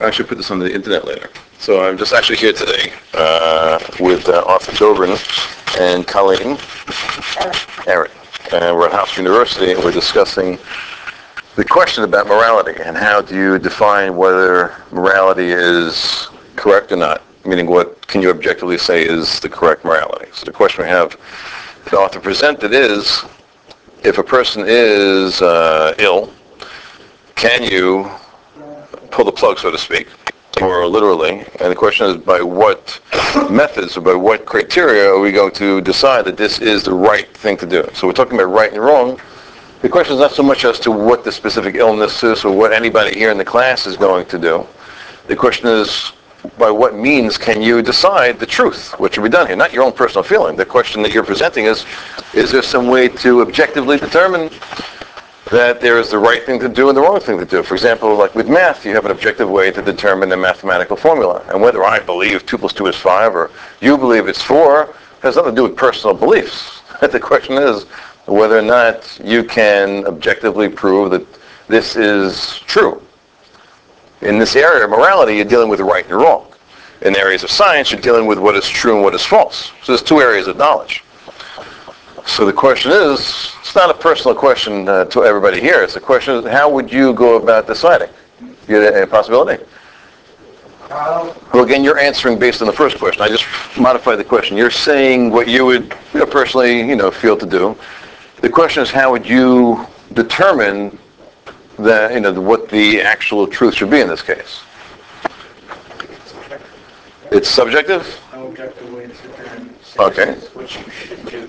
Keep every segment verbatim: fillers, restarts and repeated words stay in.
I should put this on the internet later. So I'm just actually here today uh, with uh, Arthur Dobrin and Colleen, Eric, and we're at Hofstra University, and we're discussing the question about morality and how do you define whether morality is correct or not. Meaning, what can you objectively say is the correct morality? So the question we have the author presented is, if a person is uh, ill, can you pull the plug, so to speak, or literally? And the question is, by what methods or by what criteria are we going to decide that this is the right thing to do? So we're talking about right and wrong. The question is not so much as to what the specific illness is or what anybody here in the class is going to do. The question is, by what means can you decide the truth, what should be done here? Not your own personal feeling. The question that you're presenting is, is there some way to objectively determine that there is the right thing to do and the wrong thing to do? For example, like with math, you have an objective way to determine a mathematical formula. And whether I believe two plus two is five or you believe it's four has nothing to do with personal beliefs. The question is whether or not you can objectively prove that this is true. In this area of morality, you're dealing with right and wrong. In areas of science, you're dealing with what is true and what is false. So there's two areas of knowledge. So the question is, it's not a personal question uh, to everybody here. It's a question of how would you go about deciding? You have a possibility? Um, well, again, you're answering based on the first question. I just modified the question. You're saying what you would you know, personally you know, feel to do. The question is, how would you determine that, you know, what the actual truth should be in this case? It's subjective? No objective way to determine Okay. what you should do.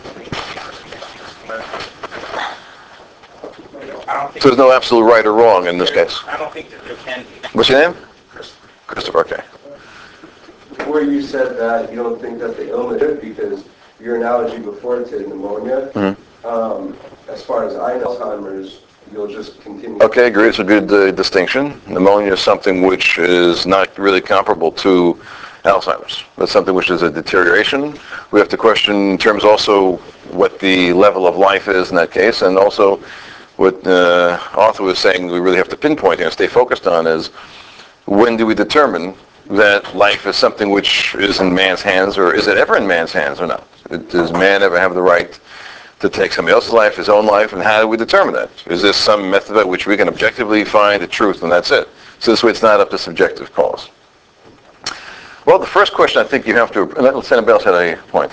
I don't think So there's no absolute right or wrong in this case? I don't think that there can be. What's your name? Christopher. Christopher, okay. Before you said that you don't think that the illness is, because your analogy before to pneumonia, Mm-hmm. um, as far as I know, Alzheimer's, you'll just continue. Okay, agree. It's a good uh, distinction. Pneumonia is something which is not really comparable to Alzheimer's. That's something which is a deterioration. We have to question in terms also what the level of life is in that case, and also what the uh, author was saying we really have to pinpoint and stay focused on is, when do we determine that life is something which is in man's hands, or is it ever in man's hands or not? Does man ever have the right to take somebody else's life, his own life, and how do we determine that? Is there some method by which we can objectively find the truth, and that's it? So this way it's not up to subjective cause. Well, the first question I think you have to, let's say anybody else had a point.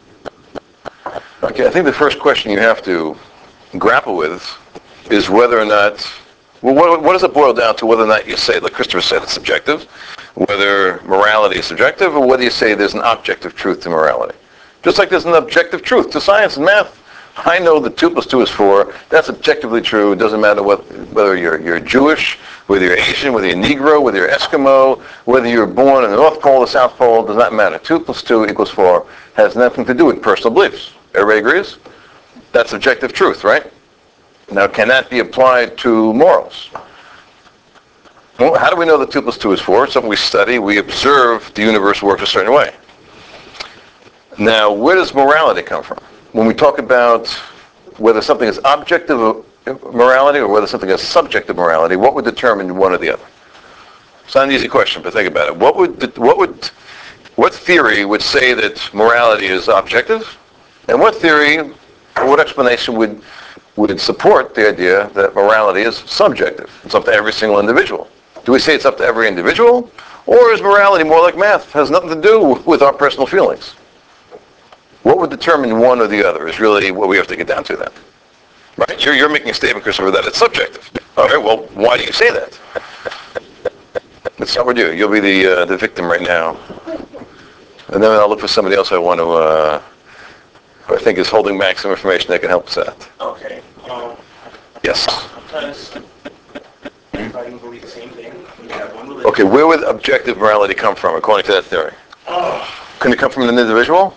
Okay, I think the first question you have to grapple with is whether or not, well, what, what does it boil down to, whether or not you say, like Christopher said, it's subjective, whether morality is subjective, or whether you say there's an objective truth to morality. Just like there's an objective truth to science and math. I know that two plus two is four. That's objectively true. It doesn't matter what, whether you're, you're Jewish, whether you're Asian, whether you're Negro, whether you're Eskimo, whether you're born in the North Pole or the South Pole, does not matter. two plus two equals four has nothing to do with personal beliefs. Everybody agrees? That's objective truth, right? Now, can that be applied to morals? Well, how do we know that two plus two is four? It's something we study. We observe the universe works a certain way. Now, where does morality come from? When we talk about whether something is objective morality or whether something is subjective morality, what would determine one or the other? It's not an easy question, but think about it. What would, what would, what theory would say that morality is objective? And what theory, or what explanation would, would support the idea that morality is subjective? It's up to every single individual. Do we say it's up to every individual? Or is morality more like math? It has nothing to do with our personal feelings. What would determine one or the other is really what we have to get down to then. Right? You're, you're making a statement, Christopher, that it's subjective. Okay, well, why do you say that? Let's start with you. You'll be the uh, the victim right now. And then I'll look for somebody else I want to, uh, who I think is holding back some information that can help us out. Okay. Um, Yes. because everybody can believe the same thing. We have one religion. Okay, where would objective morality come from, according to that theory? Oh. Can it come from an individual?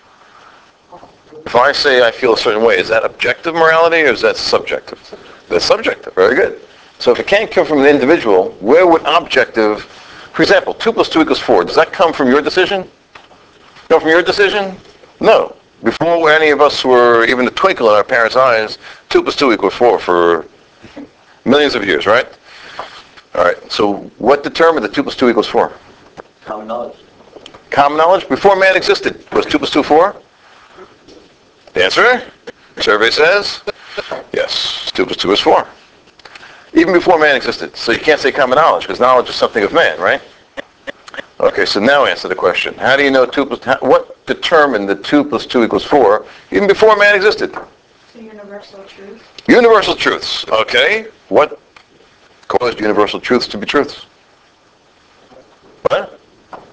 If I say I feel a certain way, is that objective morality or is that subjective? That's subjective. Very good. So if it can't come from an individual, where would objective, for example, two plus two equals four, does that come from your decision? Come from your decision? No. Before any of us were even a twinkle in our parents' eyes, two plus two equals four for millions of years, right? All right, so what determined that two plus two equals four? Common knowledge. Common knowledge? Before man existed, was two plus two four? The answer? Survey says, yes, two plus two is four. Even before man existed. So you can't say common knowledge, because knowledge is something of man, right? Okay, so now answer the question. How do you know two plus, how, what determined that two plus two equals four, even before man existed? The universal truth. Universal truths. Okay, what caused universal truths to be truths? What?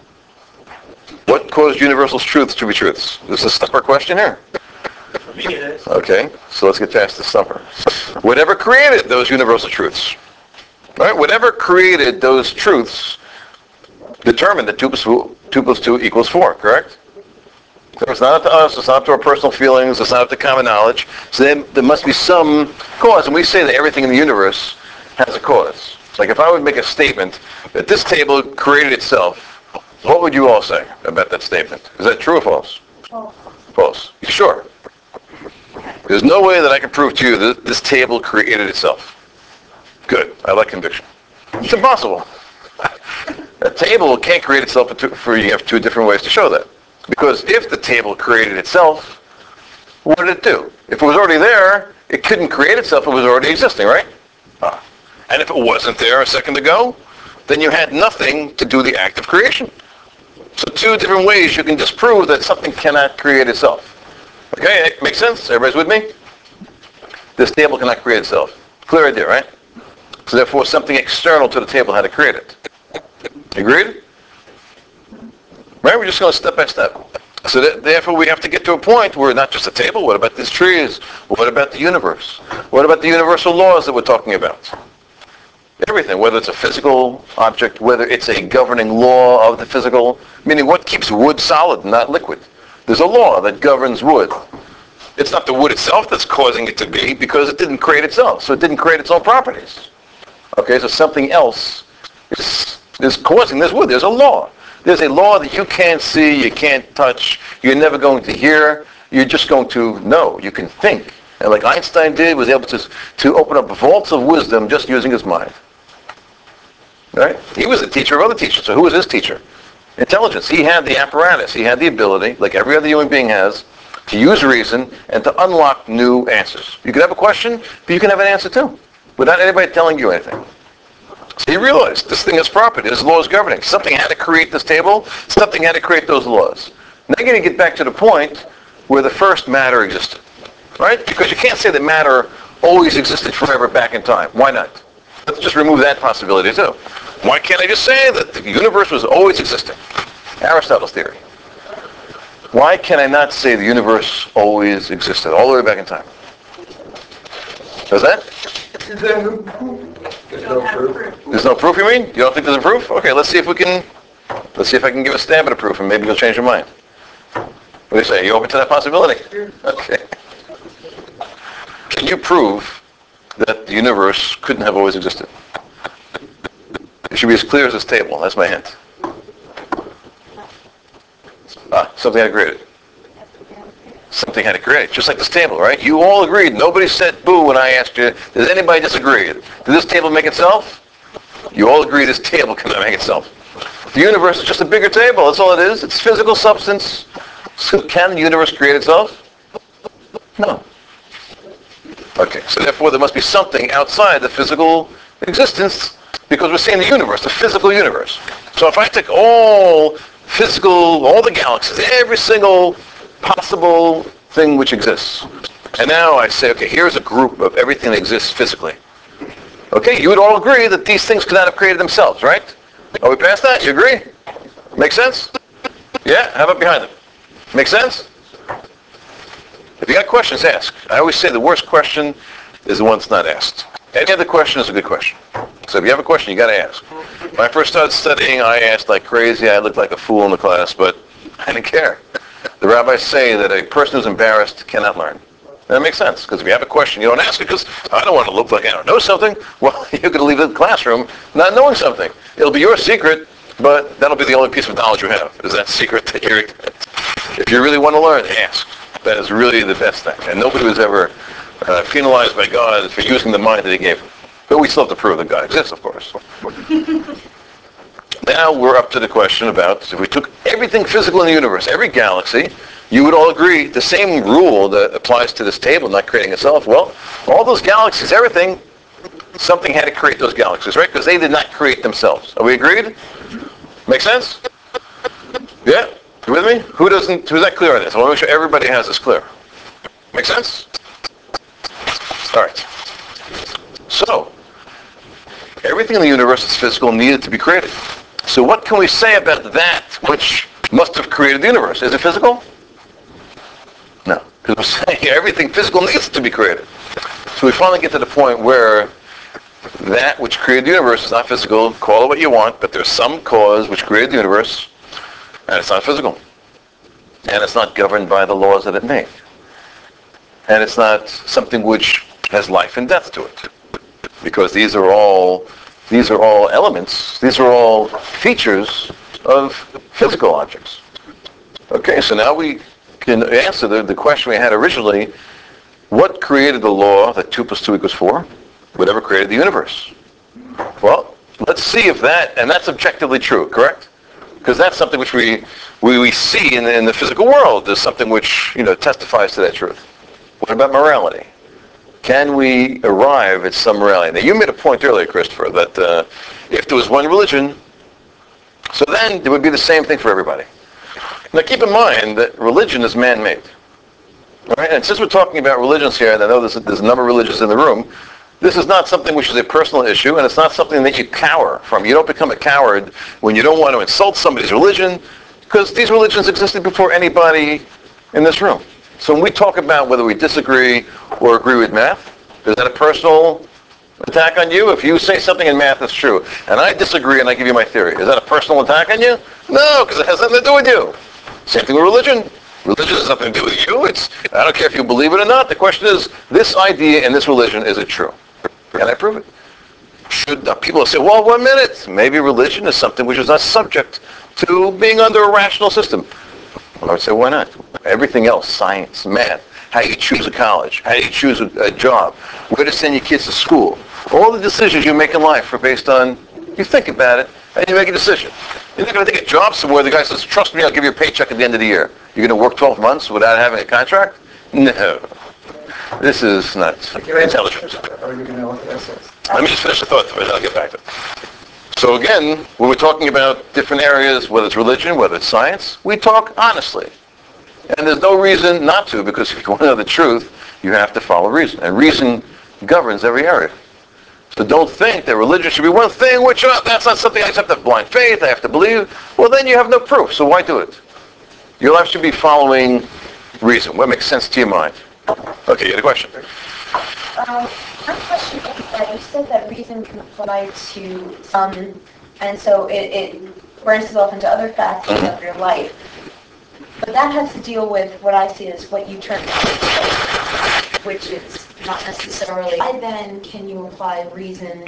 What caused universal truths to be truths? This is a stumper question here. For me it is. Okay, so let's get past the stumper. Whatever created those universal truths, right? Whatever created those truths determined that two plus two, two plus two equals four, correct? So it's not up to us, it's not up to our personal feelings, it's not up to common knowledge. So then there must be some cause, and we say that everything in the universe has a cause. Like if I would make a statement that this table created itself, what would you all say about that statement? Is that true or false? False. False. You sure? There's no way that I can prove to you that this table created itself. Good. I like conviction. It's impossible. A table can't create itself for, two, for you have two different ways to show that. Because if the table created itself, what did it do? If it was already there, it couldn't create itself. It was already existing, right? Ah. And if it wasn't there a second ago, then you had nothing to do the act of creation. So two different ways you can disprove that something cannot create itself. Okay, makes sense? Everybody's with me? This table cannot create itself. Clear idea, right? So therefore, something external to the table had to create it. Agreed? Right? We're just going step by step. So that, therefore, we have to get to a point where not just a table, what about these trees? What about the universe? What about the universal laws that we're talking about? Everything, whether it's a physical object, whether it's a governing law of the physical, meaning what keeps wood solid, not liquid. There's a law that governs wood. It's not the wood itself that's causing it to be because it didn't create itself, so it didn't create its own properties. Okay, so something else is, is causing this wood. There's a law. There's a law that you can't see, you can't touch, you're never going to hear, you're just going to know. You can think. And like Einstein did, was able to, to open up vaults of wisdom just using his mind. Right? He was a teacher of other teachers. So who was his teacher? Intelligence. He had the apparatus. He had the ability, like every other human being has, to use reason and to unlock new answers. You could have a question, but you can have an answer too, without anybody telling you anything. So he realized this thing has property. There's laws governing. Something had to create this table. Something had to create those laws. Now you're going to get back to the point where the first matter existed. Right? Because you can't say that matter always existed forever back in time. Why not? Let's just remove that possibility too. Why can't I just say that the universe was always existing? Aristotle's theory. Why can I not say the universe always existed, all the way back in time? Does that? There's no proof. There's no proof, you mean? You don't think there's a proof? Okay, let's see if we can, let's see if I can give a stab at a proof and maybe you'll change your mind. What do you say? Are you open to that possibility? Okay. Can you prove that the universe couldn't have always existed? It should be as clear as this table. That's my hint. Ah, something had to create it. Something had to create it. Just like this table, right? You all agreed. Nobody said boo when I asked you, does anybody disagree? Did this table make itself? You all agree this table cannot make itself. The universe is just a bigger table. That's all it is. It's physical substance. So can the universe create itself? No. Okay, so therefore there must be something outside the physical existence because we're seeing the universe, the physical universe. So if I take all physical, all the galaxies, every single possible thing which exists, and now I say, okay, here's a group of everything that exists physically. Okay, you would all agree that these things could not have created themselves, right? Are we past that? You agree? Make sense? Yeah? How about behind them? Make sense? If you got questions, ask. I always say the worst question is the one that's not asked. Any other question is a good question. So if you have a question, you got to ask. When I first started studying, I asked like crazy. I looked like a fool in the class, but I didn't care. The rabbis say that a person who's embarrassed cannot learn. That makes sense, because if you have a question, you don't ask it because I don't want to look like I don't know something. Well, you could leave the classroom not knowing something. It'll be your secret, but that'll be the only piece of knowledge you have, is that secret that you're... If you really want to learn, ask. That is really the best thing. And nobody was ever uh, penalized by God for using the mind that he gave him. But we still have to prove that God exists, of course. Now we're up to the question about, if we took everything physical in the universe, every galaxy, you would all agree the same rule that applies to this table, not creating itself. Well, all those galaxies, everything, something had to create those galaxies, right? Because they did not create themselves. Are we agreed? Make sense? Yeah? You with me? Who doesn't, who's not clear on this? I want to make sure everybody has this clear. Make sense? All right. So, everything in the universe that's physical needed to be created. So what can we say about that which must have created the universe? Is it physical? No. Because we're saying everything physical needs to be created. So we finally get to the point where that which created the universe is not physical. Call it what you want, but there's some cause which created the universe, and it's not physical. And it's not governed by the laws that it made. And it's not something which has life and death to it. Because these are all these are all elements, these are all features of physical objects. Okay, so now we can answer the, the question we had originally. What created the law that two plus two equals four? Whatever created the universe. Well, let's see if that, and that's objectively true, correct? Because that's something which we we, we see in the, in the physical world. There's something which, you know, testifies to that truth. What about morality? Can we arrive at some morality? Now, you made a point earlier, Christopher, that uh, if there was one religion, so then it would be the same thing for everybody. Now, keep in mind that religion is man-made. All right? And since we're talking about religions here, and I know there's, there's a number of religions in the room, this is not something which is a personal issue, and it's not something that you cower from. You don't become a coward when you don't want to insult somebody's religion, because these religions existed before anybody in this room. So when we talk about whether we disagree or agree with math, is that a personal attack on you? If you say something in math that's true, and I disagree and I give you my theory, is that a personal attack on you? No, because it has nothing to do with you. Same thing with religion. Religion has nothing to do with you. It's, I don't care if you believe it or not. The question is, this idea in this religion, is it true? Can I prove it? Should uh, people say, well, one minute, maybe religion is something which is not subject to being under a rational system. Well, I would say, why not? Everything else, science, math, how you choose a college, how you choose a, a job, where to send your kids to school, all the decisions you make in life are based on, you think about it, and you make a decision. You're not going to take a job somewhere, the guy says, trust me, I'll give you a paycheck at the end of the year. You're going to work twelve months without having a contract? No. This is not intelligent. Let me just finish the thought, and then I'll get back to it. So again, when we're talking about different areas, whether it's religion, whether it's science, we talk honestly. And there's no reason not to, because if you want to know the truth, you have to follow reason. And reason governs every area. So don't think that religion should be one thing, which uh, that's not something I just have to have blind faith, I have to believe. Well, then you have no proof, so why do it? Your life should be following reason. What makes sense to your mind? Okay, you had a question? Um, my question is that you said that reason can apply to some, and so it, it branches off into other facets of your life. But that has to deal with what I see as what you term faith, which is not necessarily. Why then can you apply reason?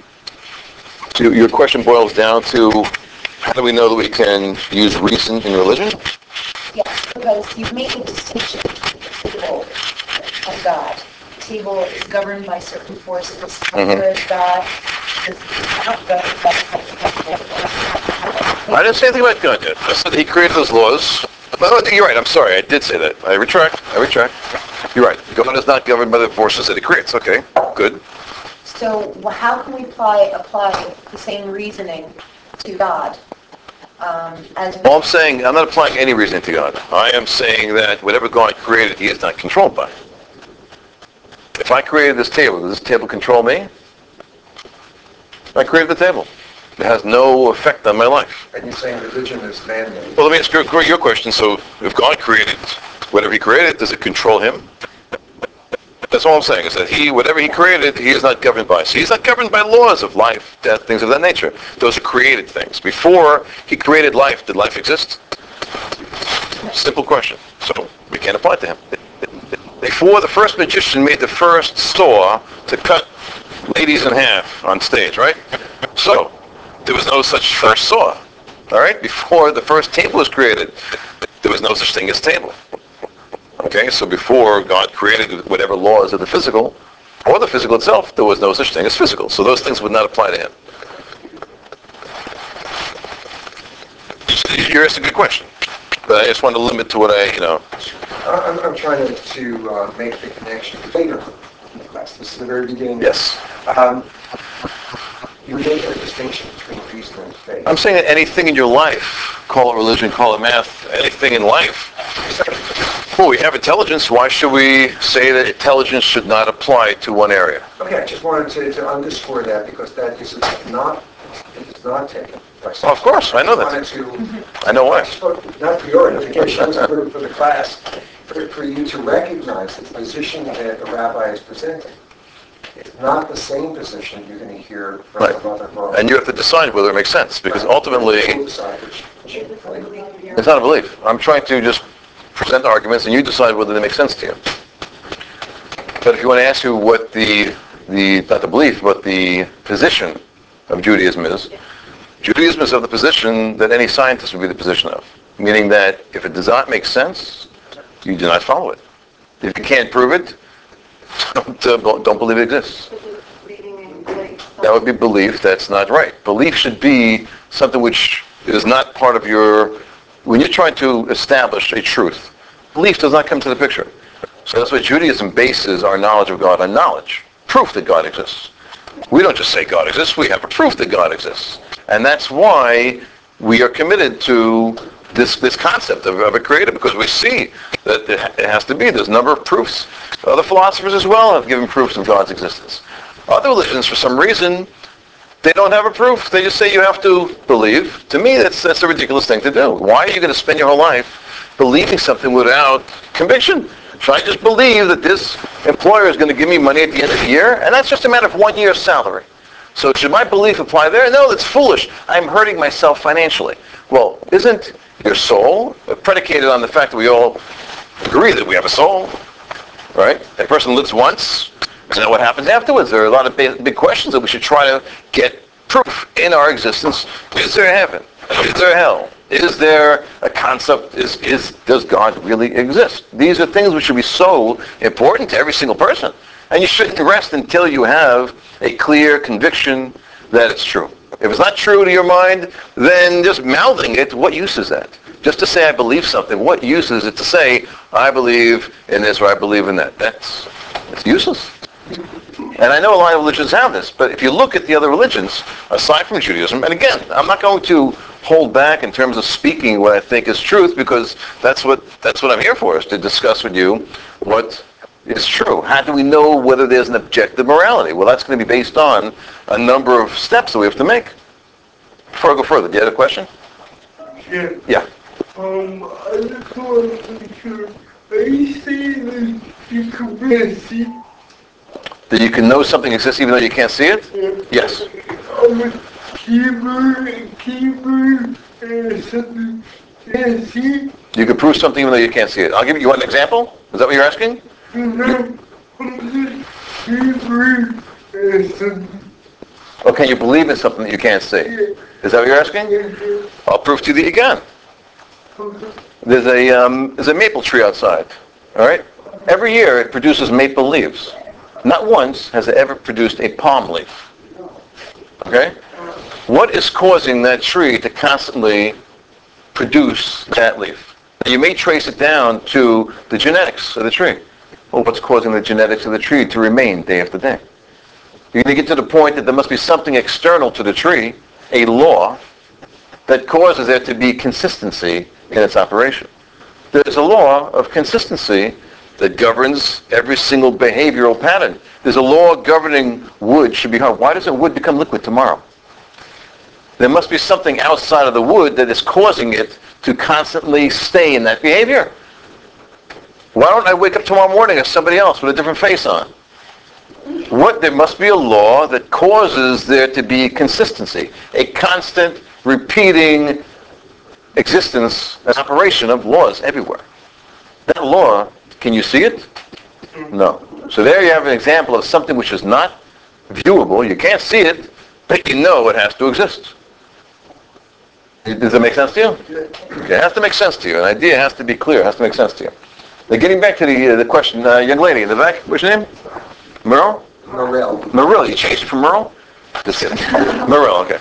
So your question boils down to, how do we know that we can use reason in religion? Yes, because you've made a distinction between the table and God. The table is governed by certain forces. Mm-hmm. Whereas God is not governed by I didn't say anything about God yet. I said he created those laws. But you're right, I'm sorry, I did say that. I retract, I retract. You're right. God is not governed by the forces that he creates. Okay, good. So how can we apply apply the same reasoning to God? Um, as Well, I'm saying, I'm not applying any reasoning to God. I am saying that whatever God created, he is not controlled by. If I created this table, does this table control me? I created the table. It has no effect on my life. And you're saying religion is man-made. Well, let me ask you your question. So, if God created whatever he created, does it control him? That's all I'm saying, is that he, whatever he created, he is not governed by. So he's not governed by laws of life, death, things of that nature. Those are created things. Before he created life, did life exist? Simple question. So we can't apply it to him. Before the first magician made the first saw to cut ladies in half on stage, right? So there was no such first saw. All right? Before the first table was created, there was no such thing as table. Okay, so before God created whatever laws of the physical, Or the physical itself, there was no such thing as physical. So those things would not apply to him. You're asking a good question. But I just want to limit to what I, you know. I'm, I'm trying to, to uh, make the connection later in the class. This is the very beginning. Yes. Um, you made a distinction between reason and faith. I'm saying that anything in your life, call it religion, call it math, anything in life. Well, we have intelligence. Why should we say that intelligence should not apply to one area? Okay, I just wanted to, to underscore that because that is not, it is not taken. Well, of course, I know that. I to, I know why. Not for your edification, for, for the class, for, for you to recognize the position that the rabbi is presenting. It's not the same position you're going to hear from Right. the other rabbi. And you have to decide whether it makes sense, because ultimately, it's not a belief. I'm trying to just present arguments, and you decide whether they make sense to you. But if you want to ask you what the, the not the belief, but the position of Judaism is, Judaism is of the position that any scientist would be the position of, meaning that if it does not make sense, you do not follow it. If you can't prove it, don't, uh, don't believe it exists. That would be belief that's not right. Belief should be something which is not part of your... When you're trying to establish a truth, belief does not come to the picture. So that's why Judaism bases our knowledge of God on knowledge, proof that God exists. We don't just say God exists, we have a proof that God exists. And that's why we are committed to this this concept of, of a creator, because we see that it, it has to be. There's a number of proofs. Other philosophers as well have given proofs of God's existence. Other religions, for some reason, they don't have a proof. They just say you have to believe. To me, that's that's a ridiculous thing to do. Why are you going to spend your whole life believing something without conviction? Should I just believe that this employer is going to give me money at the end of the year? And that's just a matter of one year's salary. So should my belief apply there? No, that's foolish. I'm hurting myself financially. Well, isn't your soul predicated on the fact that we all agree that we have a soul, right? A person lives once, and then what happens afterwards? There are a lot of big, big questions that we should try to get proof in our existence. Is there heaven? Is there hell? Is there a concept? Is, is does God really exist? These are things which should be so important to every single person. And you shouldn't rest until you have a clear conviction that it's true. If it's not true to your mind, then just mouthing it, what use is that? Just to say I believe something, what use is it to say I believe in this or I believe in that? That's, that's useless. And I know a lot of religions have this, but if you look at the other religions, aside from Judaism, and again, I'm not going to hold back in terms of speaking what I think is truth, because that's what that's what I'm here for, is to discuss with you what is true. How do we know whether there's an objective morality? Well, that's going to be based on a number of steps that we have to make. Before I go further, do you have a question? Yeah. Yeah. Um, I just want to make sure, are you saying that you can really see? That you can know something exists even though you can't see it? Yeah. Yes. I'm a keyboard, keyboard, and something, yeah, see? You can prove something even though you can't see it. I'll give you, you want an example? Is that what you're asking? No, I'm just keyboard, and something. Or can you believe in something that you can't see? Is that what you're asking? Yeah. I'll prove to you that you can. Okay. There's a um, there's a maple tree outside. All right. Every year it produces maple leaves. Not once has it ever produced a palm leaf. Okay. What is causing that tree to constantly produce that leaf? And you may trace it down to the genetics of the tree. Well, what's causing the genetics of the tree to remain day after day? You're going to get to the point that there must be something external to the tree, a law, that causes there to be consistency in its operation. There's a law of consistency that governs every single behavioral pattern. There's a law governing wood should be hard. Why doesn't wood become liquid tomorrow? There must be something outside of the wood that is causing it to constantly stay in that behavior. Why don't I wake up tomorrow morning as somebody else with a different face on? What, there must be a law that causes there to be consistency, a constant, repeating existence and operation of laws everywhere. That law, can you see it? No. So there you have an example of something which is not viewable. You can't see it, but you know it has to exist. Does that make sense to you? Okay, it has to make sense to you. An idea has to be clear. It has to make sense to you. Now, getting back to the uh, the question, uh, young lady in the back, what's your name? Merle? Morel. Merrill. You changed it from Merle? Just kidding. Merrill, okay.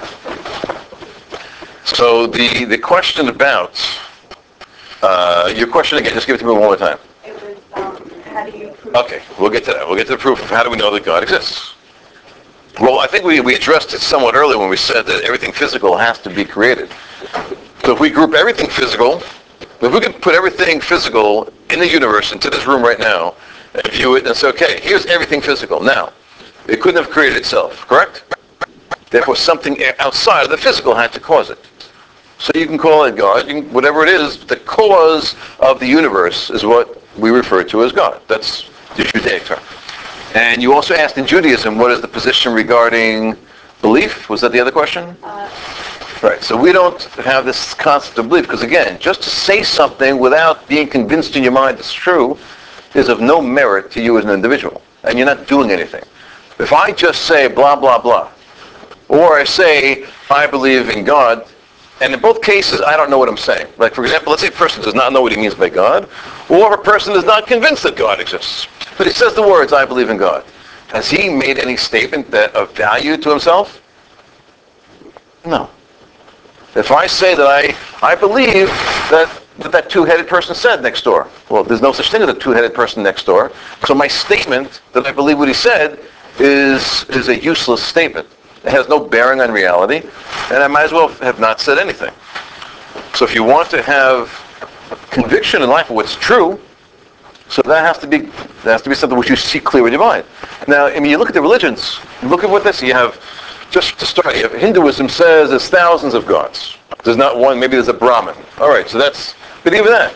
So the, the question about, uh, your question again, just give it to me one more time. It was, um, how do you prove? Okay, we'll get to that. We'll get to the proof of how do we know that God exists. Well, I think we, we addressed it somewhat earlier when we said that everything physical has to be created. So if we group everything physical, if we can put everything physical in the universe into this room right now and view it and say, okay, here's everything physical. Now, it couldn't have created itself, correct? Therefore, something outside of the physical had to cause it. So you can call it God, you can, whatever it is, the cause of the universe is what we refer to as God. That's the Judaic term. And you also asked in Judaism, what is the position regarding belief? Was that the other question? Uh, Right, so we don't have this concept of belief, because again, just to say something without being convinced in your mind it's true is of no merit to you as an individual, and you're not doing anything. If I just say blah, blah, blah, or I say I believe in God, and in both cases I don't know what I'm saying. Like for example, let's say a person does not know what he means by God, or a person is not convinced that God exists, but he says the words, I believe in God. Has he made any statement that of value to himself? No. If I say that I, I believe that, that that two-headed person said next door, well, there's no such thing as a two-headed person next door, so my statement that I believe what he said is, is a useless statement. It has no bearing on reality, and I might as well have not said anything. So if you want to have conviction in life of what's true, so that has to be that has to be something which you see clear in your mind. Now, I mean, you look at the religions, look at what this, you have, just to start, you have Hinduism says there's thousands of gods. There's not one, maybe there's a Brahman. All right, so that's, but even that.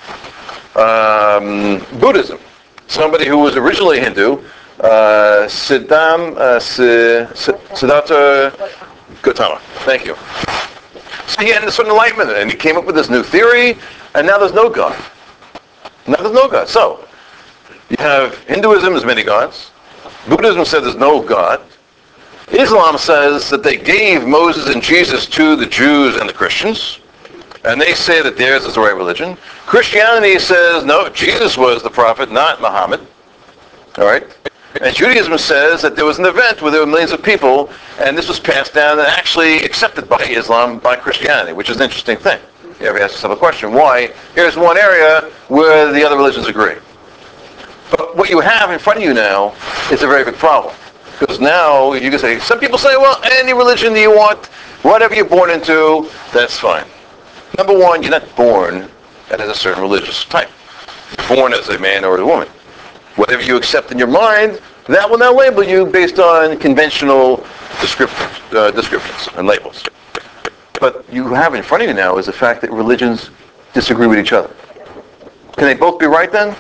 Um, Buddhism, somebody who was originally Hindu, uh, Siddham, uh, Siddhartha Gautama. Thank you. So he had this sort of enlightenment, and he came up with this new theory, and now there's no God. Now there's no God. So, you have Hinduism, there's many gods. Buddhism said there's no God. Islam says that they gave Moses and Jesus to the Jews and the Christians, and they say that theirs is the right religion. Christianity says, no, Jesus was the prophet, not Muhammad. All right? And Judaism says that there was an event where there were millions of people, and this was passed down and actually accepted by Islam, by Christianity, which is an interesting thing. You ever ask yourself a question, why? Here's one area where the other religions agree. But what you have in front of you now is a very big problem. Because now you can say, some people say, well, any religion that you want, whatever you're born into, that's fine. Number one, you're not born as a certain religious type. You're born as a man or a woman. Whatever you accept in your mind, that will now label you based on conventional descriptions, uh, descriptions and labels. But you have in front of you now is the fact that religions disagree with each other. Can they both be right then?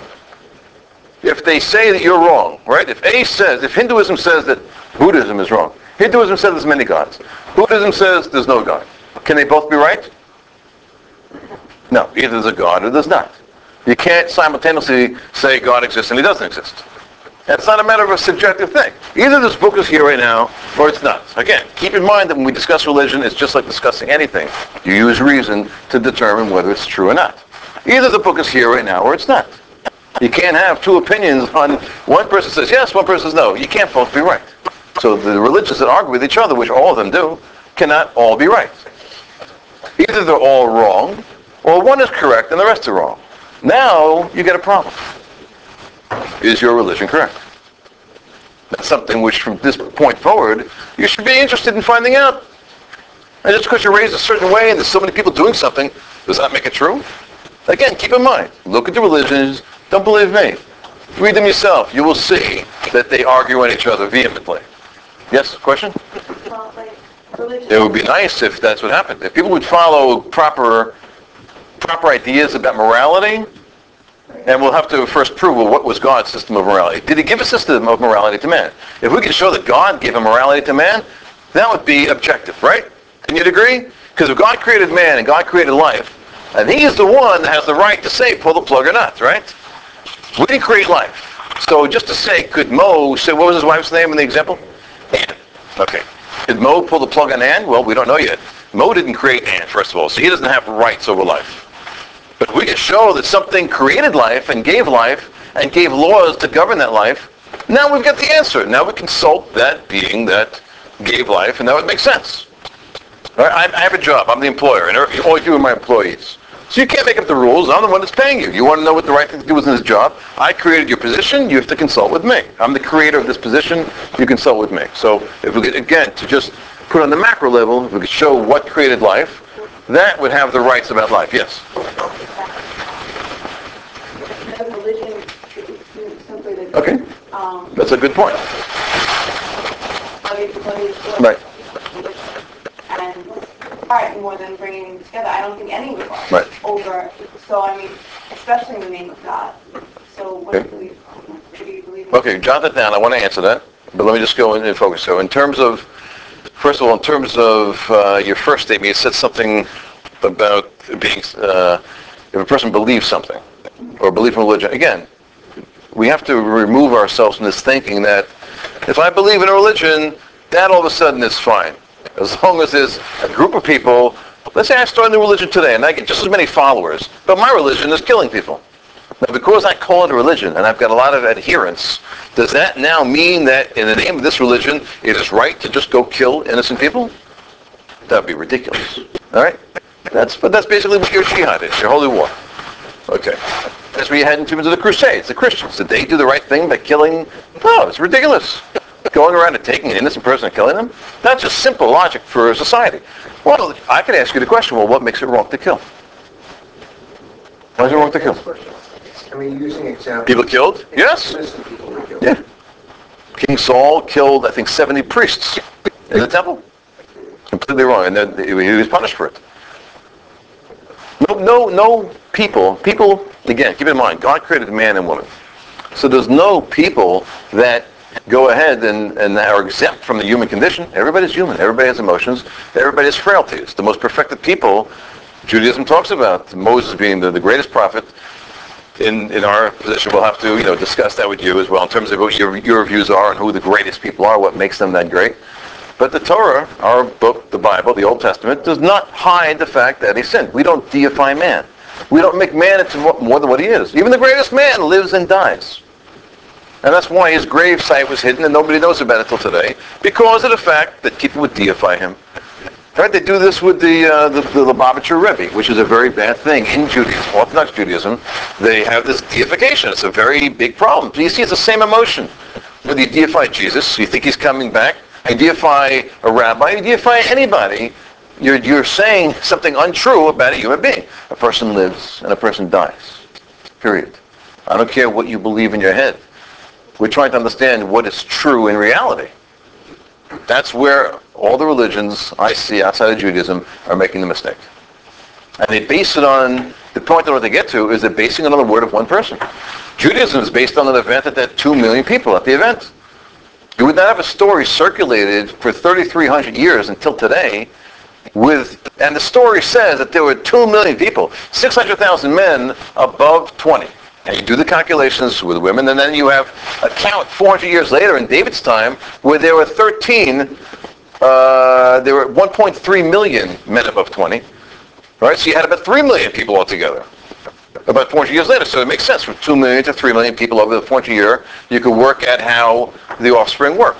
If they say that you're wrong, right? If A says, if Hinduism says that Buddhism is wrong, Hinduism says there's many gods. Buddhism says there's no God. Can they both be right? No, either there's a God or there's not. You can't simultaneously say God exists and he doesn't exist. And it's not a matter of a subjective thing. Either this book is here right now or it's not. Again, keep in mind that when we discuss religion, it's just like discussing anything. You use reason to determine whether it's true or not. Either the book is here right now or it's not. You can't have two opinions on one person says yes, one person says no. You can't both be right. So the religions that argue with each other, which all of them do, cannot all be right. Either they're all wrong, or one is correct and the rest are wrong. Now you get a problem. Is your religion correct? That's something which from this point forward, you should be interested in finding out. And just because you're raised a certain way and there's so many people doing something, does that make it true? Again, keep in mind, look at the religions, don't believe me. Read them yourself. You will see that they argue on each other vehemently. Yes, question? Well, like, religion. It would be nice if that's what happened. If people would follow proper proper ideas about morality, and we'll have to first prove, well, what was God's system of morality? Did he give a system of morality to man? If we could show that God gave a morality to man, that would be objective, right? Can you agree? Because if God created man and God created life, and he is the one that has the right to say pull the plug or not, right? We didn't create life. So just to say, could Mo say, what was his wife's name in the example? Ann. Okay. Did Mo pull the plug on Ann? Well, we don't know yet. Mo didn't create Ann, first of all, so he doesn't have rights over life. But we can show that something created life and gave life and gave laws to govern that life, Now we've got the answer. Now we consult that being that gave life, and that would make sense. All right? I, I have a job. I'm the employer, and all you are my employees. So you can't make up the rules. I'm the one that's paying you. You want to know what the right thing to do is in this job? I created your position. You have to consult with me. I'm the creator of this position. You consult with me. So if we could, again, to just put on the macro level, if we could show what created life, that would have the rights about life. Yes? Religion is simply the, Okay. um, That's a good point. what is, what is, what Right. and part more than bringing them together. I don't think any of us Right. over, so I mean, especially in the name of God. So what Okay. do you believe? What do you believe in? Okay, jot that down. I want to answer that, but let me just go in and focus. So in terms of, first of all, in terms of uh, your first statement, you said something about being, uh, if a person believes something, or believes in religion. Again, we have to remove ourselves from this thinking that if I believe in a religion, that all of a sudden is fine. As long as there's a group of people, let's say I start a new religion today and I get just as many followers, but my religion is killing people. Now, because I call it a religion and I've got a lot of adherents, does that now mean that in the name of this religion, it is right to just go kill innocent people? That would be ridiculous. All right? That's, but that's basically what your jihad is, your holy war. Okay. That's what you had in terms of the Crusades, the Christians. Did they do the right thing by killing? No, it's ridiculous. Going around and taking an innocent person and killing them? That's just simple logic for society. Well, I could ask you the question, well, what makes it wrong to kill? Why is it wrong to kill? I mean, using examples. People killed? Yes. Innocent people were killed. Yeah. King Saul killed, I think, seventy priests in the temple. Completely wrong, and then he was punished for it. No, no, no people, people, again, keep in mind, God created man and woman. So there's no people that go ahead and, and are exempt from the human condition. Everybody's human. Everybody has emotions. Everybody has frailties. The most perfected people, Judaism talks about, Moses being the, the greatest prophet. In, in our position, we'll have to, you know, discuss that with you as well in terms of what your, your views are and who the greatest people are, what makes them that great. But the Torah, our book, the Bible, the Old Testament, does not hide the fact that he sinned. We don't deify man. We don't make man into more than what he is. Even the greatest man lives and dies. And that's why his grave site was hidden and nobody knows about it till today, because of the fact that people would deify him. Right? They do this with the, uh, the, the Lubavitcher Rebbe, which is a very bad thing in Judaism, Orthodox Judaism. They have this deification. It's a very big problem. You see, it's the same emotion. Whether you deify Jesus, you think he's coming back, you deify a rabbi, you deify anybody, you're, you're saying something untrue about a human being. A person lives and a person dies. Period. I don't care what you believe in your head. We're trying to understand what is true in reality. That's where all the religions I see outside of Judaism are making the mistake. And they base it on, the point I want to get to is they're basing it on the word of one person. Judaism is based on an event that had two million people at the event. You would not have a story circulated for thirty-three hundred years until today with, and the story says that there were two million people, six hundred thousand men above twenty. And you do the calculations with women, and then you have a count four hundred years later in David's time where there were thirteen, uh, there were one point three million men above twenty. Right? So you had about three million people altogether. About four hundred years later, so it makes sense. From two million to three million people over the four hundred year, you could work at how the offspring work.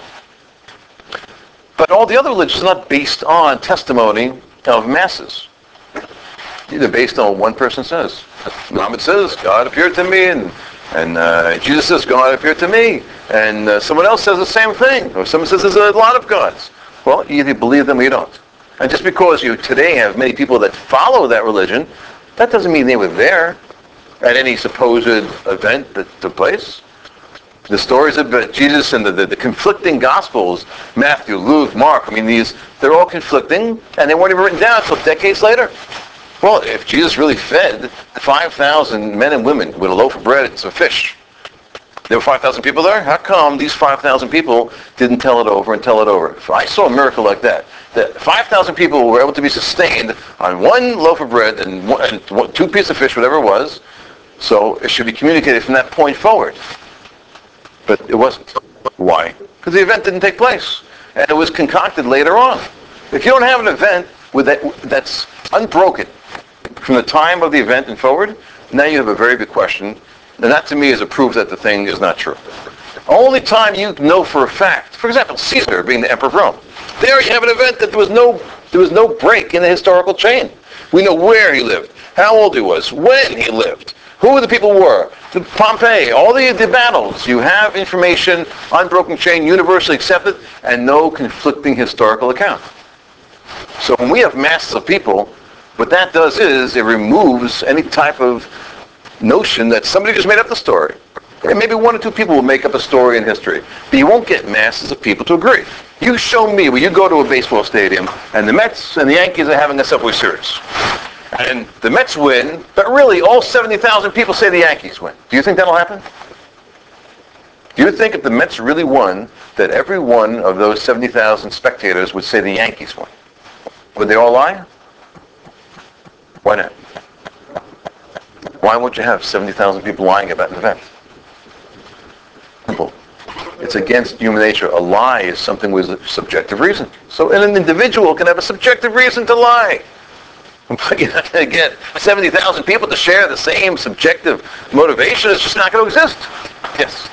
But all the other religions are not based on testimony of masses. They're based on what one person says. Muhammad says, God appeared to me, and, and uh, Jesus says, God appeared to me, and uh, someone else says the same thing, or someone says there's a lot of gods. Well, you either believe them or you don't. And just because you today have many people that follow that religion, that doesn't mean they were there at any supposed event that took place. The stories about Jesus and the, the, the conflicting Gospels, Matthew, Luke, Mark, I mean, these, they're all conflicting, and they weren't even written down until decades later. Well, if Jesus really fed five thousand men and women with a loaf of bread and some fish, there were five thousand people there? How come these five thousand people didn't tell it over and tell it over? If I saw a miracle like that, that five thousand people were able to be sustained on one loaf of bread and, one, and one, two pieces of fish, whatever it was, so it should be communicated from that point forward. But it wasn't. Why? Because the event didn't take place, and it was concocted later on. If you don't have an event with that, that's unbroken from the time of the event and forward, now you have a very big question, and that to me is a proof that the thing is not true. Only time you know for a fact, for example, Caesar being the emperor of Rome. There you have an event that there was no there was no break in the historical chain. We know where he lived, how old he was, when he lived, who the people were, the Pompeii, all the, the battles. You have information, unbroken chain, universally accepted, and no conflicting historical account. So when we have masses of people, what that does is it removes any type of notion that somebody just made up the story. And maybe one or two people will make up a story in history, but you won't get masses of people to agree. You show me where you go to a baseball stadium and the Mets and the Yankees are having a Subway Series. And the Mets win, but really all seventy thousand people say the Yankees win. Do you think that'll happen? Do you think if the Mets really won, that every one of those seventy thousand spectators would say the Yankees won? Would they all lie? Why not? Why won't you have seventy thousand people lying about an event? Simple. It's against human nature. A lie is something with a subjective reason. So an individual can have a subjective reason to lie. But you're not going to get seventy thousand people to share the same subjective motivation. It's just not going to exist. Yes?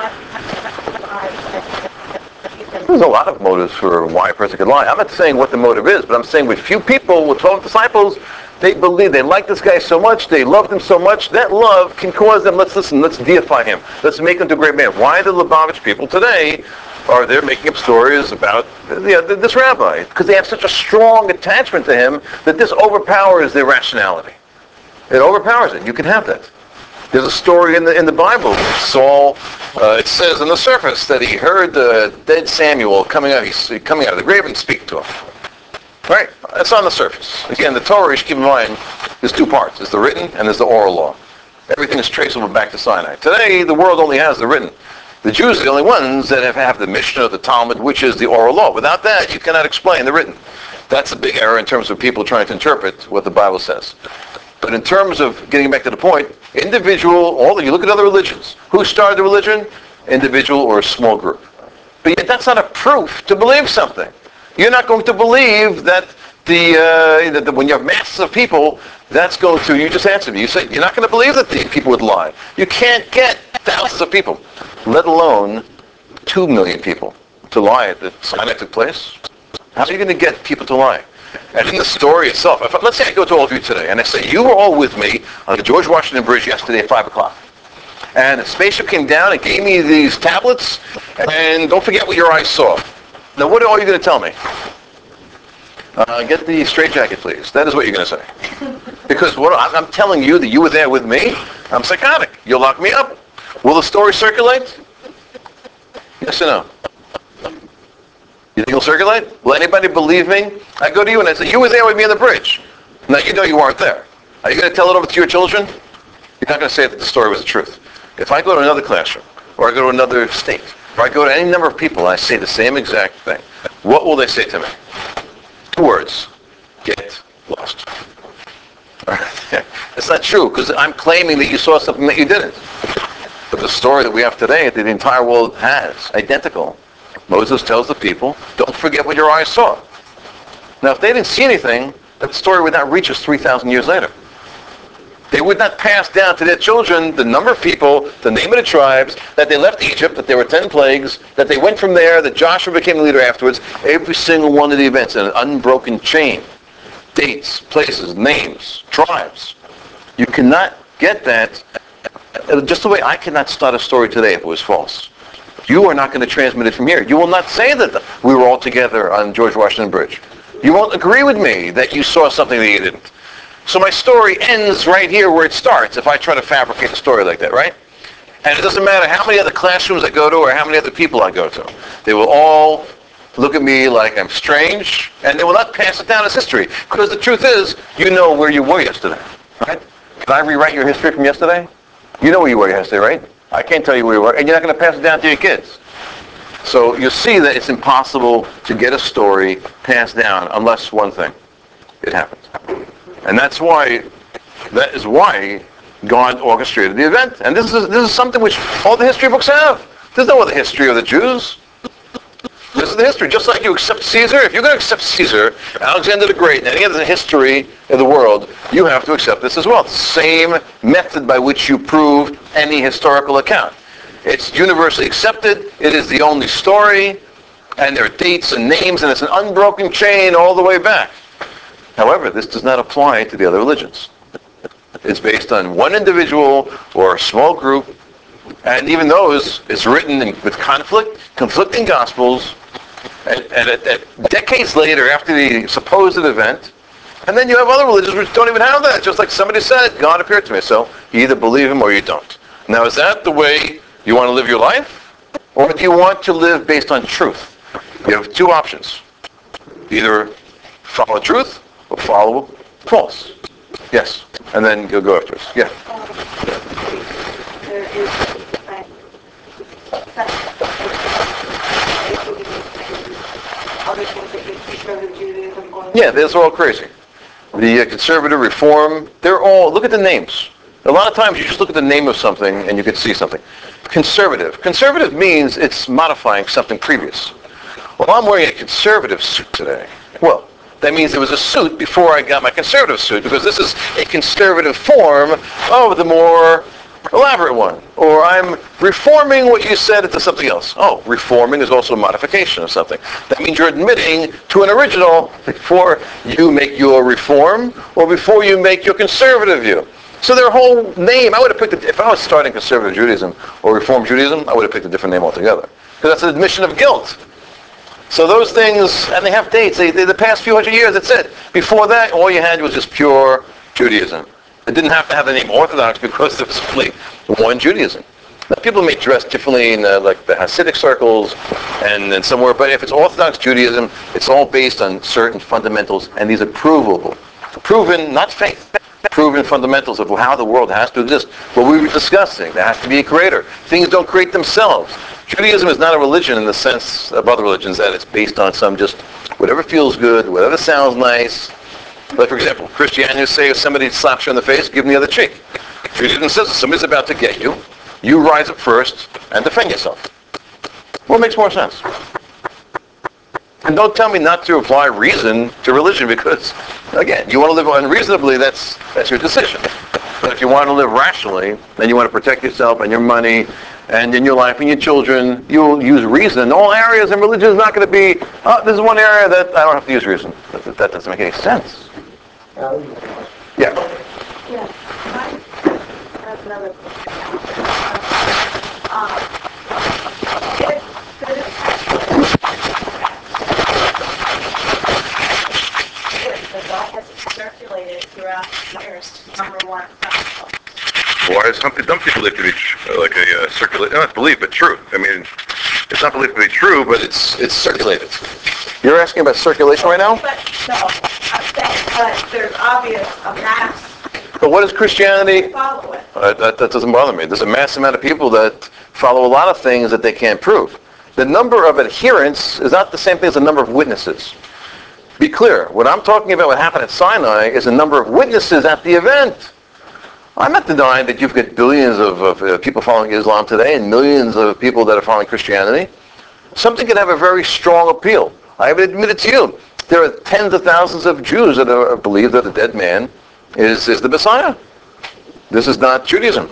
There's a lot of motives for why a person could lie. I'm not saying what the motive is, but I'm saying with few people, with twelve disciples, they believe, they like this guy so much, they loved him so much, that love can cause them, let's listen, let's deify him. Let's make him into a great man. Why the Lubavitch people today are they making up stories about you know, this rabbi? Because they have such a strong attachment to him that this overpowers their rationality. It overpowers it. You can have that. There's a story in the in the Bible. Saul, uh, it says on the surface that he heard the dead Samuel coming out, he's coming out of the grave and speak to him. Right? That's on the surface. Again, the Torah, you should keep in mind, there's two parts. There's the written and there's the oral law. Everything is traceable back to Sinai. Today, the world only has the written. The Jews are the only ones that have, have the Mishnah, the Talmud, which is the oral law. Without that, you cannot explain the written. That's a big error in terms of people trying to interpret what the Bible says. But in terms of getting back to the point, individual, all you look at other religions. Who started the religion? Individual or a small group. But yet that's not a proof to believe something. You're not going to believe that the, uh, that when you have masses of people, that's going to, you just answered me. You say, you're not going to believe that the people would lie. You can't get thousands of people, let alone two million people to lie at the Sinai took place. How are you going to get people to lie? And in the story itself, if, let's say I go to all of you today and I say, you were all with me on the George Washington Bridge yesterday at five o'clock. And a spaceship came down and gave me these tablets, and don't forget what your eyes saw. Now, what are you going to tell me? Uh, get the straitjacket, please. That is what you're going to say. Because what I'm telling you that you were there with me, I'm psychotic. You'll lock me up. Will the story circulate? Yes or no? You think it'll circulate? Will anybody believe me? I go to you and I say, you were there with me on the bridge. Now, you know you weren't there. Are you going to tell it over to your children? You're not going to say that the story was the truth. If I go to another classroom, or I go to another state, or I go to any number of people and I say the same exact thing, what will they say to me? Two words. Get lost. It's not true, because I'm claiming that you saw something that you didn't. But the story that we have today, that the entire world has, identical. Moses tells the people, don't forget what your eyes saw. Now, if they didn't see anything, that story would not reach us three thousand years later. They would not pass down to their children the number of people, the name of the tribes, that they left Egypt, that there were ten plagues, that they went from there, that Joshua became the leader afterwards, every single one of the events in an unbroken chain. Dates, places, names, tribes. You cannot get that, just the way I cannot start a story today if it was false. You are not going to transmit it from here. You will not say that we were all together on George Washington Bridge. You won't agree with me that you saw something that you didn't. So my story ends right here where it starts if I try to fabricate a story like that, right? And it doesn't matter how many other classrooms I go to or how many other people I go to. They will all look at me like I'm strange, and they will not pass it down as history. Because the truth is, you know where you were yesterday, right? Can I rewrite your history from yesterday? You know where you were yesterday, right? I can't tell you where you were, and you're not going to pass it down to your kids. So you'll see that it's impossible to get a story passed down unless one thing, it happens. And that's why, that is why God orchestrated the event. And this is this is something which all the history books have. There's no other history of the Jews. This is the history. Just like you accept Caesar, if you're going to accept Caesar, Alexander the Great, and any other history of the world, you have to accept this as well. It's the same method by which you prove any historical account. It's universally accepted. It is the only story. And there are dates and names, and it's an unbroken chain all the way back. However, this does not apply to the other religions. It's based on one individual or a small group, and even those, it's written in, with conflict, conflicting gospels, and, and at, at decades later, after the supposed event, and then you have other religions which don't even have that. Just like somebody said, God appeared to me. So you either believe him or you don't. Now, is that the way you want to live your life? Or do you want to live based on truth? You have two options. Either follow truth or follow false. Yes. And then you'll go after us. Yeah. There is, right, other things that get conservative Judaism going. Yeah, those are all crazy. The uh, conservative reform, they're all, look at the names. A lot of times you just look at the name of something and you can see something. Conservative. Conservative means it's modifying something previous. Well, I'm wearing a conservative suit today. Well, that means there was a suit before I got my conservative suit, because this is a conservative form of the more elaborate one. Or I'm reforming what you said into something else. Oh, reforming is also a modification of something. That means you're admitting to an original before you make your reform or before you make your conservative view. So their whole name, I would have picked, a, if I was starting conservative Judaism or Reform Judaism, I would have picked a different name altogether. Because that's an admission of guilt. So those things, and they have dates, they, they, the past few hundred years, that's it. Before that, all you had was just pure Judaism. It didn't have to have the name Orthodox because there was only one Judaism. Now, people may dress differently in uh, like the Hasidic circles and, and somewhere, but if it's Orthodox Judaism, it's all based on certain fundamentals, and these are provable. Proven, not faith. Proven fundamentals of how the world has to exist. What we were discussing, there has to be a creator. Things don't create themselves. Judaism is not a religion in the sense of other religions that it's based on some just whatever feels good, whatever sounds nice. Like, for example, Christianity say if somebody slaps you in the face, give them the other cheek. Judaism says if somebody's about to get you, you rise up first and defend yourself. What makes more sense? And don't tell me not to apply reason to religion, because, again, you want to live unreasonably, that's that's your decision. But if you want to live rationally, then you want to protect yourself and your money and in your life and your children, you'll use reason in all areas, and religion is not going to be, oh, this is one area that I don't have to use reason. That, that doesn't make any sense. Alan? Yeah. Yeah, I have another question. Um, if the if the thought has circulated throughout the years, number one, Why is Humpty Dumpty believed to be tr- like a uh, circulate? Not believed, but true. I mean, it's not believed to be true, but it's it's circulated. You're asking about circulation right now? but no, I'm saying, but there's obvious a mass But what is Christianity? follow it. Uh, that, that doesn't bother me. There's a mass amount of people that follow a lot of things that they can't prove. The number of adherents is not the same thing as the number of witnesses. Be clear. What I'm talking about, what happened at Sinai, is the number of witnesses at the event. I'm not denying that you've got billions of, of uh, people following Islam today and millions of people that are following Christianity. Something can have a very strong appeal. I have admitted to you, there are tens of thousands of Jews that are, believe that the dead man is, is the Messiah. This is not Judaism.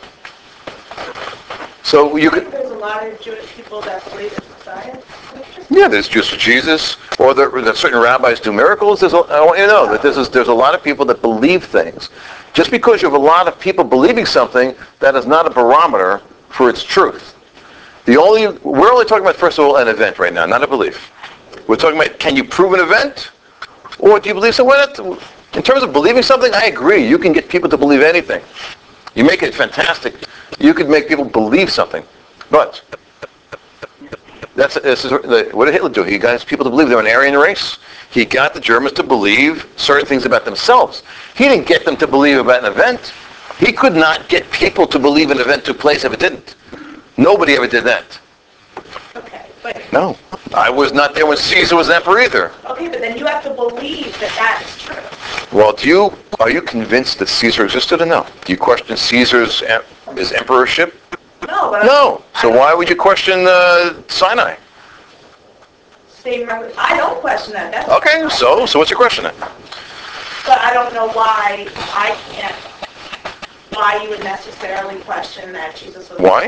So you could... There's a lot of Jewish people that believe it's Messiah. Yeah, there's Jews for Jesus, or that, that certain rabbis do miracles. There's a, I want you to know that this is, there's a lot of people that believe things. Just because you have a lot of people believing something, that is not a barometer for its truth. The only we're only talking about, first of all, an event right now, not a belief. We're talking about, can you prove an event, or do you believe something? In terms of believing something, I agree. You can get people to believe anything. You make it fantastic. You could make people believe something, but. That's this is what did Hitler do? He got people to believe they're an Aryan race. He got the Germans to believe certain things about themselves. He didn't get them to believe about an event. He could not get people to believe an event took place if it didn't. Nobody ever did that. Okay, but No. I was not there when Caesar was emperor either. okay, but then you have to believe that that is true. Well, do you are you convinced that Caesar existed or no? Do you question Caesar's em- his emperorship? No, but No. So why would you question uh, Sinai? Same, I don't question that. That's Okay. So so what's your question then? But I don't know why I can't. Why you would necessarily question that Jesus was. Why?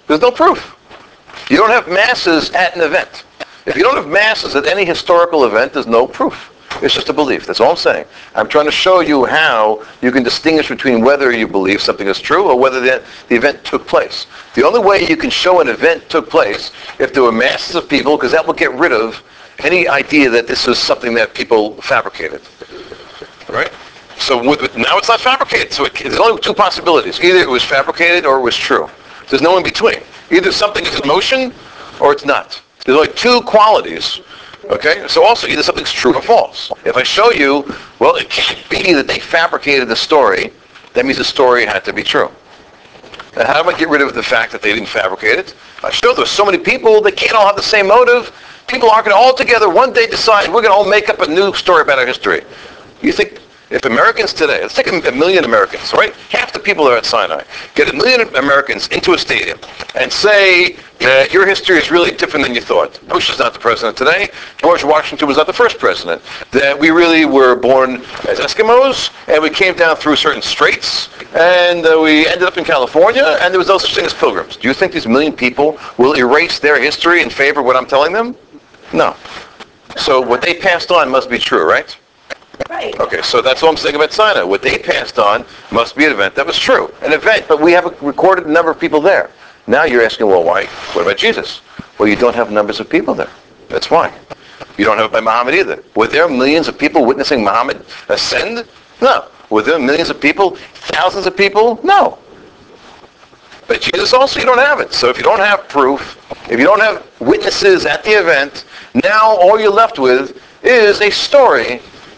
There's no proof. You don't have masses at an event. If you don't have masses at any historical event, there's no proof. It's just a belief. That's all I'm saying. I'm trying to show you how you can distinguish between whether you believe something is true or whether the, the event took place. The only way you can show an event took place if there were masses of people, because that will get rid of any idea that this is something that people fabricated. Right? So with, now it's not fabricated. So it, there's only two possibilities. Either it was fabricated or it was true. There's no in between. Either something is in motion or it's not. There's only two qualities. Okay? So also either something's true or false. If I show you, well, it can't be that they fabricated the story, that means the story had to be true. And how do I get rid of the fact that they didn't fabricate it? I show there's so many people, they can't all have the same motive. People aren't going to all together one day decide we're going to all make up a new story about our history. You think if Americans today, let's take a million Americans, right? Half the people are at Sinai. Get a million Americans into a stadium and say that your history is really different than you thought. Bush is not the president today. George Washington was not the first president. That we really were born as Eskimos and we came down through certain straits and uh, we ended up in California and there was no such thing as pilgrims. Do you think these million people will erase their history in favor of what I'm telling them? No. So what they passed on must be true, right? Right. Okay, so that's what I'm saying about Sinai. What they passed on must be an event that was true. An event, but we have a recorded number of people there. Now you're asking, well, why? What about Jesus? Well, you don't have numbers of people there. That's why. You don't have it by Muhammad either. Were there millions of people witnessing Muhammad ascend? No. Were there millions of people? Thousands of people? No. But Jesus also, you don't have it. So if you don't have proof, if you don't have witnesses at the event, now all you're left with is a story.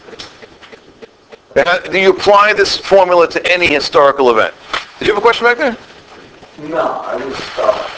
Uh, do you apply this formula to any historical event? Did you have a question back there? No, I was, uh,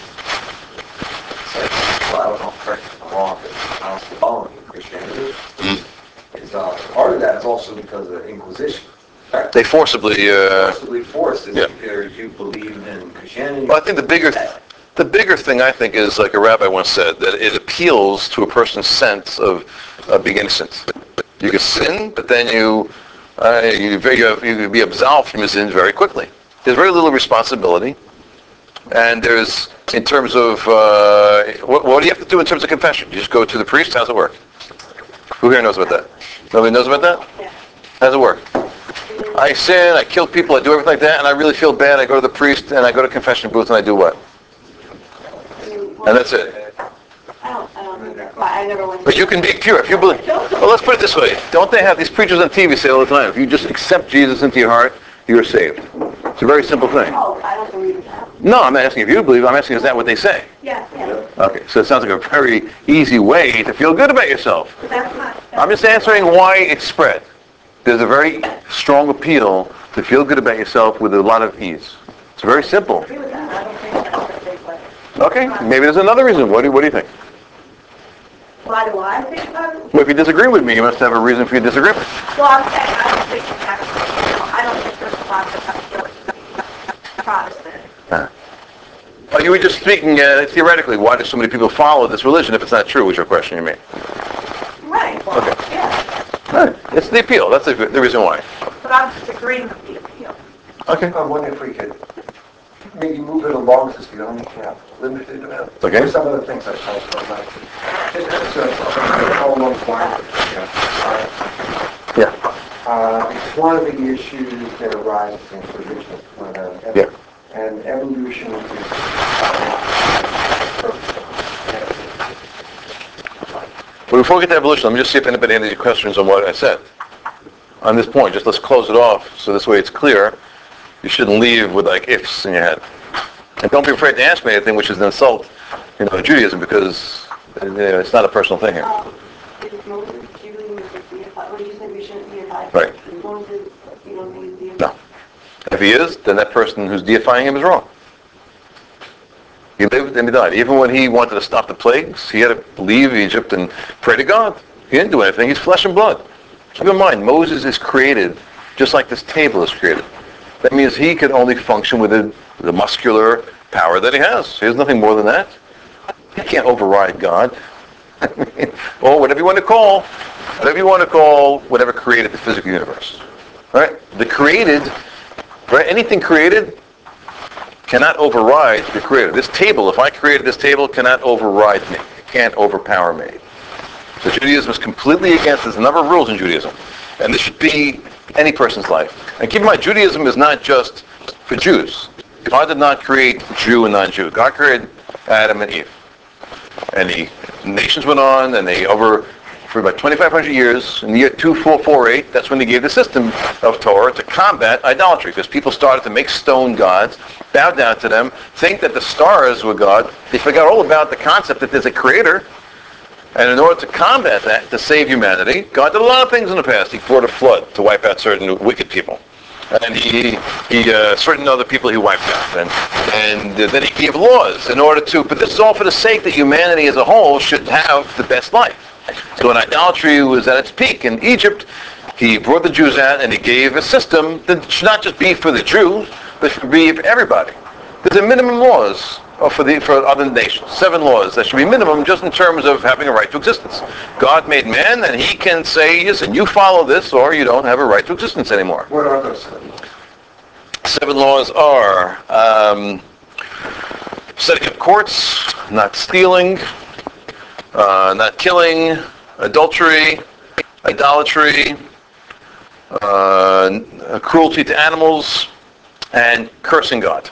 saying, well, I don't know, correct me if I'm wrong, but I was following Christianity. Is, uh, part of that is also because of the Inquisition. Correct? They forcibly, uh, Forcibly forced it yeah. because you believed in Christianity. well, I think the bigger, the bigger thing I think is, like a rabbi once said, that it appeals to a person's sense of uh, being innocent. You can sin, but then you, uh, you, you, you can be absolved from your sins very quickly. There's very little responsibility. And there's, in terms of, uh, what, what do you have to do in terms of confession? You just go to the priest? How's it work? Who here knows about that? Nobody knows about that? Yeah. How's it work? I sin, I kill people, I do everything like that, and I really feel bad. I go to the priest and I go to confession booth and I do what? And that's it. I don't, I don't know. I never went. But you can be pure if you believe. Well, let's put it this way. Don't they have these preachers on T V say all the time, if you just accept Jesus into your heart, you're saved. It's a very simple thing. Oh, I don't believe in that. No, I'm not asking if you believe. I'm asking is that what they say? Yeah, yeah. Okay, so it sounds like a very easy way to feel good about yourself. That's not. I'm just answering why it's spread. There's a very strong appeal to feel good about yourself with a lot of ease. It's very simple. I agree with that. I don't think that's a big way. Okay, maybe there's another reason. What do, what do you think? Why do I think about it? Well, if you disagree with me, you must have a reason for your disagreement. Well, I'm saying I don't think that's, you know, I don't think there's a lot of Protestant. Huh. Oh, you were just speaking uh, theoretically. Why do so many people follow this religion if it's not true, was your question, you mean? Right. Well, Okay. yeah. Right. It's the appeal. That's the, the reason why. But I'm disagreeing with the appeal. Okay. I wonder if we could maybe move it along since we only have limited amount. Okay. What are some of the things I talked about? Like, just, uh, how long why, you know, science. Yeah. Uh, it's one of the issues that arises in religion. When, uh, ev- Yeah. And evolution is But before we get to evolution, let me just see if anybody has any questions on what I said. On this point, just let's close it off so this way it's clear. You shouldn't leave with like ifs in your head. And don't be afraid to ask me anything which is an insult, you know, Judaism, because you know, it's not a personal thing here. Um, is Moses, do you believe Moses deified? When you said we shouldn't deify? Right. Moses, you don't think he's deified? No. If he is, then that person who's deifying him is wrong. He lived and he died. Even when he wanted to stop the plagues, he had to leave Egypt and pray to God. He didn't do anything. He's flesh and blood. Keep in mind, Moses is created just like this table is created. That means he can only function with the, the muscular power that he has. He has nothing more than that. He can't override God. Or whatever you want to call, whatever you want to call, whatever created the physical universe. Right? The created, right? Anything created cannot override the creator. This table, if I created this table, cannot override me. It can't overpower me. So Judaism is completely against, there's a number of rules in Judaism. And this should be any person's life. And keep in mind, Judaism is not just for Jews. God did not create Jew and non-Jew. God created Adam and Eve. And the nations went on, and they over, for about twenty-five hundred years, in the year two four four eight, that's when they gave the system of Torah to combat idolatry. Because people started to make stone gods, bow down to them, think that the stars were God. They forgot all about the concept that there's a creator. And in order to combat that, to save humanity, God did a lot of things in the past. He brought a flood to wipe out certain wicked people. And he, he uh, certain other people he wiped out. And, and then he gave laws in order to, but this is all for the sake that humanity as a whole should have the best life. So when idolatry was at its peak in Egypt, he brought the Jews out and he gave a system that should not just be for the Jews, but should be for everybody. There's a minimum laws for the for other nations. Seven laws that should be minimum just in terms of having a right to existence. God made man, and he can say, listen, you follow this or you don't have a right to existence anymore. What are those seven? Seven laws are um, setting up courts, not stealing, uh, not killing, adultery, idolatry, uh, cruelty to animals, and cursing God.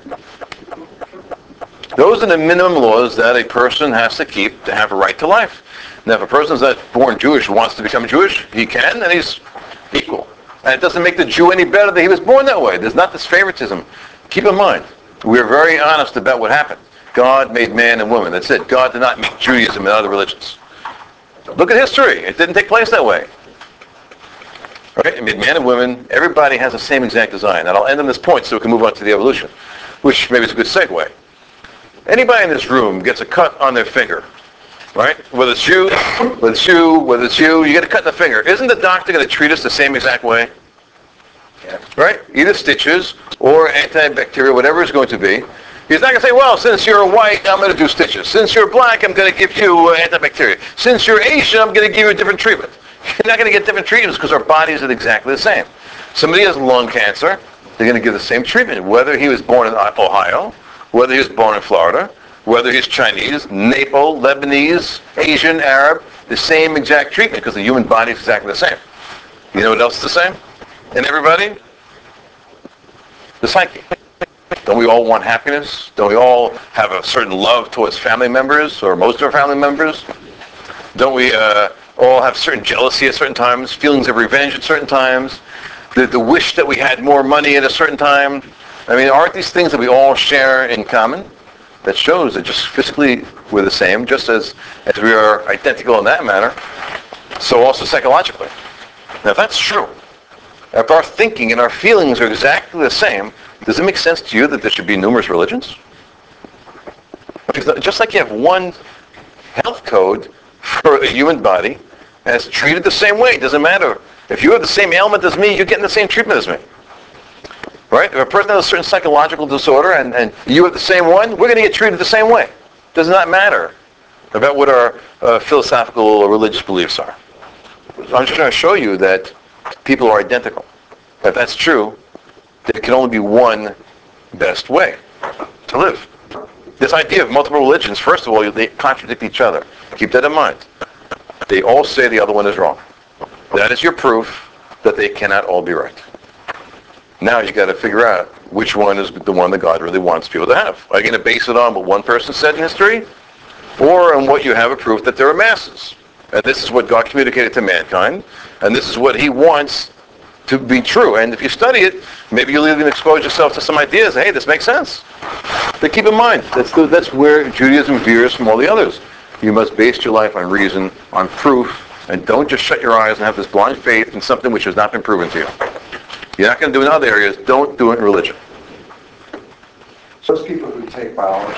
Those are the minimum laws that a person has to keep to have a right to life. Now, if a person is not born Jewish wants to become Jewish, he can, and he's equal. And it doesn't make the Jew any better that he was born that way. There's not this favoritism. Keep in mind, we're very honest about what happened. God made man and woman. That's it. God did not make Judaism and other religions. Look at history. It didn't take place that way. Right? He made man and woman. Everybody has the same exact design. And I'll end on this point so we can move on to the evolution, which maybe is a good segue. Anybody in this room gets a cut on their finger, right? Whether it's you, whether it's you, whether it's you, you get a cut in the finger. Isn't the doctor going to treat us the same exact way? Yeah. Right? Either stitches or antibacterial, whatever it's going to be. He's not going to say, well, since you're white, I'm going to do stitches. Since you're black, I'm going to give you uh, antibacterial. Since you're Asian, I'm going to give you a different treatment. You're not going to get different treatments because our bodies are exactly the same. Somebody has lung cancer, they're going to give the same treatment, whether he was born in Ohio, whether he was born in Florida, whether he's Chinese, Nepal, Lebanese, Asian, Arab, the same exact treatment because the human body is exactly the same. You know what else is the same in everybody? The psyche. Don't we all want happiness? Don't we all have a certain love towards family members or most of our family members? Don't we uh, all have certain jealousy at certain times, feelings of revenge at certain times, the, the wish that we had more money at a certain time? I mean, aren't these things that we all share in common? That shows that just physically we're the same, just as, as we are identical in that manner, so also psychologically. Now, if that's true, if our thinking and our feelings are exactly the same, does it make sense to you that there should be numerous religions? Because just like you have one health code for a human body, and it's treated the same way, it doesn't matter. If you have the same ailment as me, you're getting the same treatment as me. Right? If a person has a certain psychological disorder and, and you have the same one, we're going to get treated the same way. It does not matter about what our uh, philosophical or religious beliefs are. I'm just trying to show you that people are identical. If that's true, there can only be one best way to live. This idea of multiple religions, first of all, they contradict each other. Keep that in mind. They all say the other one is wrong. That is your proof that they cannot all be right. Now you got to figure out which one is the one that God really wants people to have. Are you going to base it on what one person said in history, or on what you have a proof that there are masses? And this is what God communicated to mankind, and this is what he wants to be true. And if you study it, maybe you'll even expose yourself to some ideas. Hey, this makes sense. But keep in mind, that's, the, that's where Judaism veers from all the others. You must base your life on reason, on proof, and don't just shut your eyes and have this blind faith in something which has not been proven to you. You're not going to do it in other areas. Don't do it in religion. Those people who take biology,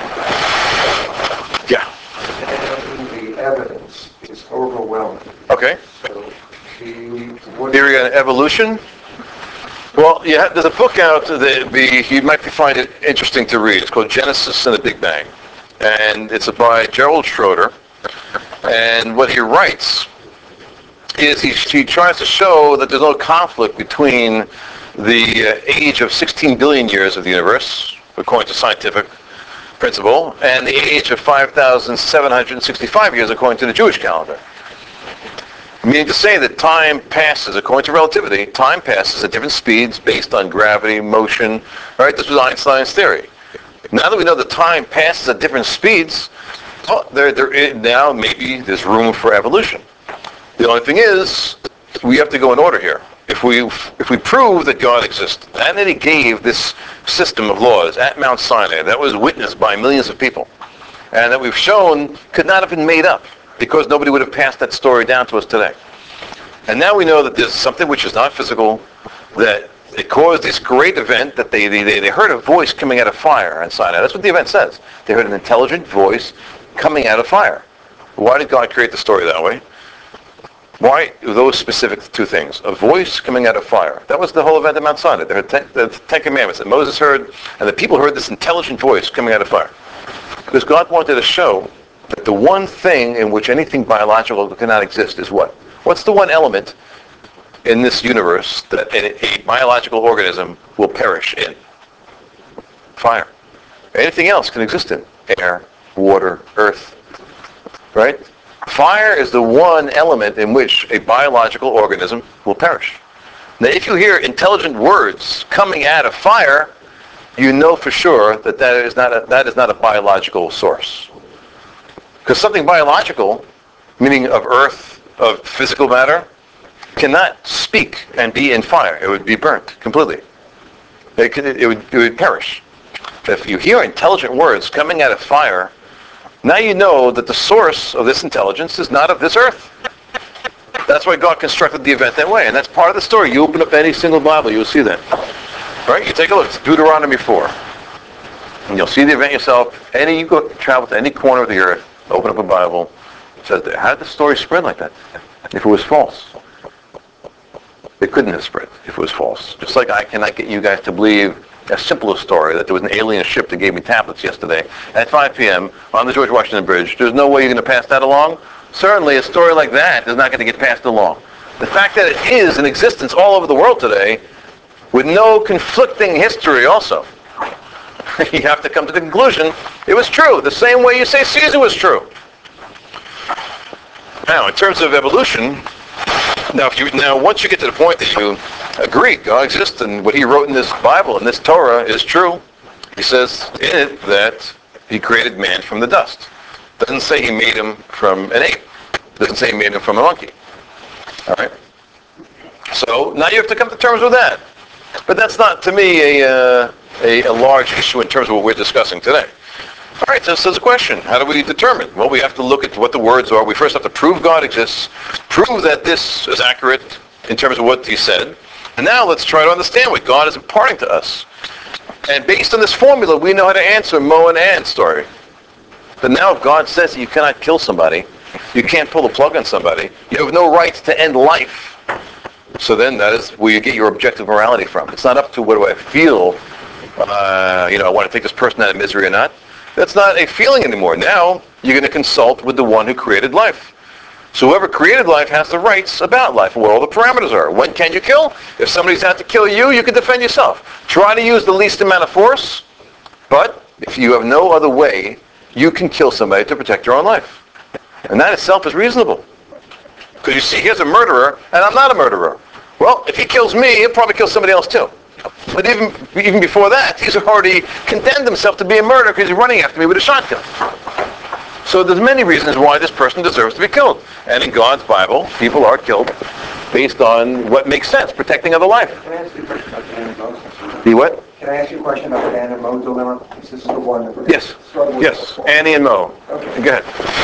Yeah. and the evidence is overwhelming. Okay. So the, what Theory on evolution. Well, you have, there's a book out that be, you might find it interesting to read. It's called Genesis and the Big Bang. And it's by Gerald Schroeder. And what he writes is he, he tries to show that there's no conflict between the uh, age of sixteen billion years of the universe according to scientific principle, and the age of five thousand seven hundred sixty-five years according to the Jewish calendar. Meaning to say that time passes, according to relativity, time passes at different speeds based on gravity, motion, right? This was Einstein's theory. Now that we know that time passes at different speeds, oh, there, there is, now maybe there's room for evolution. The only thing is, we have to go in order here. If we if we prove that God exists, and that he gave this system of laws at Mount Sinai that was witnessed by millions of people, and that we've shown could not have been made up, because nobody would have passed that story down to us today. And now we know that there's something which is not physical, that it caused this great event, that they, they, they heard a voice coming out of fire on Sinai. That's what the event says. They heard an intelligent voice coming out of fire. Why did God create the story that way? Why those specific two things? A voice coming out of fire. That was the whole event at Mount Sinai. There were ten, the Ten Commandments that Moses heard, and the people heard this intelligent voice coming out of fire. Because God wanted to show that the one thing in which anything biological cannot exist is what? What's the one element in this universe that a, a biological organism will perish in? Fire. Anything else can exist in. Air, water, earth. Right? Fire is the one element in which a biological organism will perish. Now, if you hear intelligent words coming out of fire, you know for sure that that is not a, that is not a biological source. Because something biological, meaning of earth, of physical matter, cannot speak and be in fire. It would be burnt completely. It, could, it, would, it would perish. If you hear intelligent words coming out of fire, now you know that the source of this intelligence is not of this earth. That's why God constructed the event that way, and that's part of the story. You open up any single Bible, you'll see that. Right? You take a look. It's Deuteronomy four. And you'll see the event yourself. Any, you go travel to any corner of the earth, open up a Bible, it says there. How did the story spread like that? If it was false. It couldn't have spread if it was false. Just like I cannot get you guys to believe a simpler story, that there was an alien ship that gave me tablets yesterday at five p.m. on the George Washington Bridge. There's no way you're going to pass that along. Certainly a story like that is not going to get passed along. The fact that it is in existence all over the world today, with no conflicting history also, you have to come to the conclusion it was true, the same way you say Caesar was true. Now, in terms of evolution, now, if you, now once you get to the point that you agree God exists and what he wrote in this Bible and this Torah is true, he says in it that he created man from the dust. Doesn't say he made him from an ape. Doesn't say he made him from a monkey. All right? So now you have to come to terms with that. But that's not, to me, a, uh, a, a large issue in terms of what we're discussing today. All right, so this is a question. How do we determine? Well, we have to look at what the words are. We first have to prove God exists, prove that this is accurate in terms of what he said, and now let's try to understand what God is imparting to us. And based on this formula, we know how to answer Mo and Ann's story. But now if God says that you cannot kill somebody, you can't pull the plug on somebody, you have no right to end life, so then that is where you get your objective morality from. It's not up to what do I feel, uh, you know, I want to take this person out of misery or not. That's not a feeling anymore. Now you're going to consult with the one who created life. So whoever created life has the rights about life and what all the parameters are. When can you kill? If somebody's out to kill you, you can defend yourself. Try to use the least amount of force, but if you have no other way, you can kill somebody to protect your own life. And that itself is reasonable. Because you see, here's a murderer, and I'm not a murderer. Well, if he kills me, he'll probably kill somebody else too. But even even before that, he's already condemned himself to be a murderer because he's running after me with a shotgun. So there's many reasons why this person deserves to be killed. And in God's Bible, people are killed based on what makes sense, protecting other life. Can I ask you a question about the Anna and Mo? The what? Can I ask you a question about the Anna and Mo dilemma? This is the one that we're Yes. struggling with. Yes. Annie and Mo. Okay. Go ahead.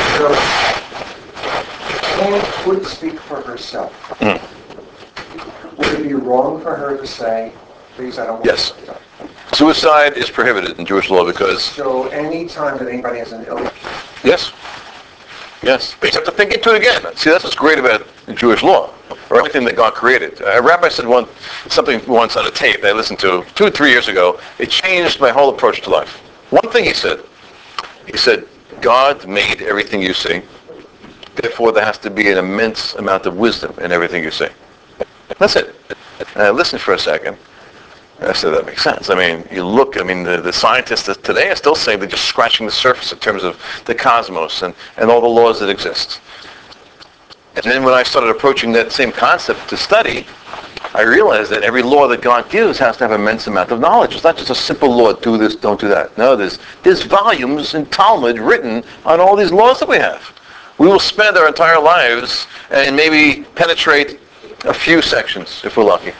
So, Anne would speak for herself. Mm. Would it be wrong for her to say, please, I don't want Yes. to die? Suicide is prohibited in Jewish law because... So any time that anybody has an illness, Yes. Yes. But you have to think into it again. See, that's what's great about Jewish law, or anything that God created. A rabbi said one, something once on a tape that I listened to two or three years ago. It changed my whole approach to life. One thing he said, he said, God made everything you see. Therefore, there has to be an immense amount of wisdom in everything you see. That's it. Uh, listen for a second. I said, that makes sense. I mean, you look, I mean, the, the scientists today are still saying they're just scratching the surface in terms of the cosmos and, and all the laws that exist. And then when I started approaching that same concept to study, I realized that every law that God gives has to have an immense amount of knowledge. It's not just a simple law, do this, don't do that. No, there's, there's volumes in Talmud written on all these laws that we have. We will spend our entire lives and maybe penetrate a few sections if we're lucky.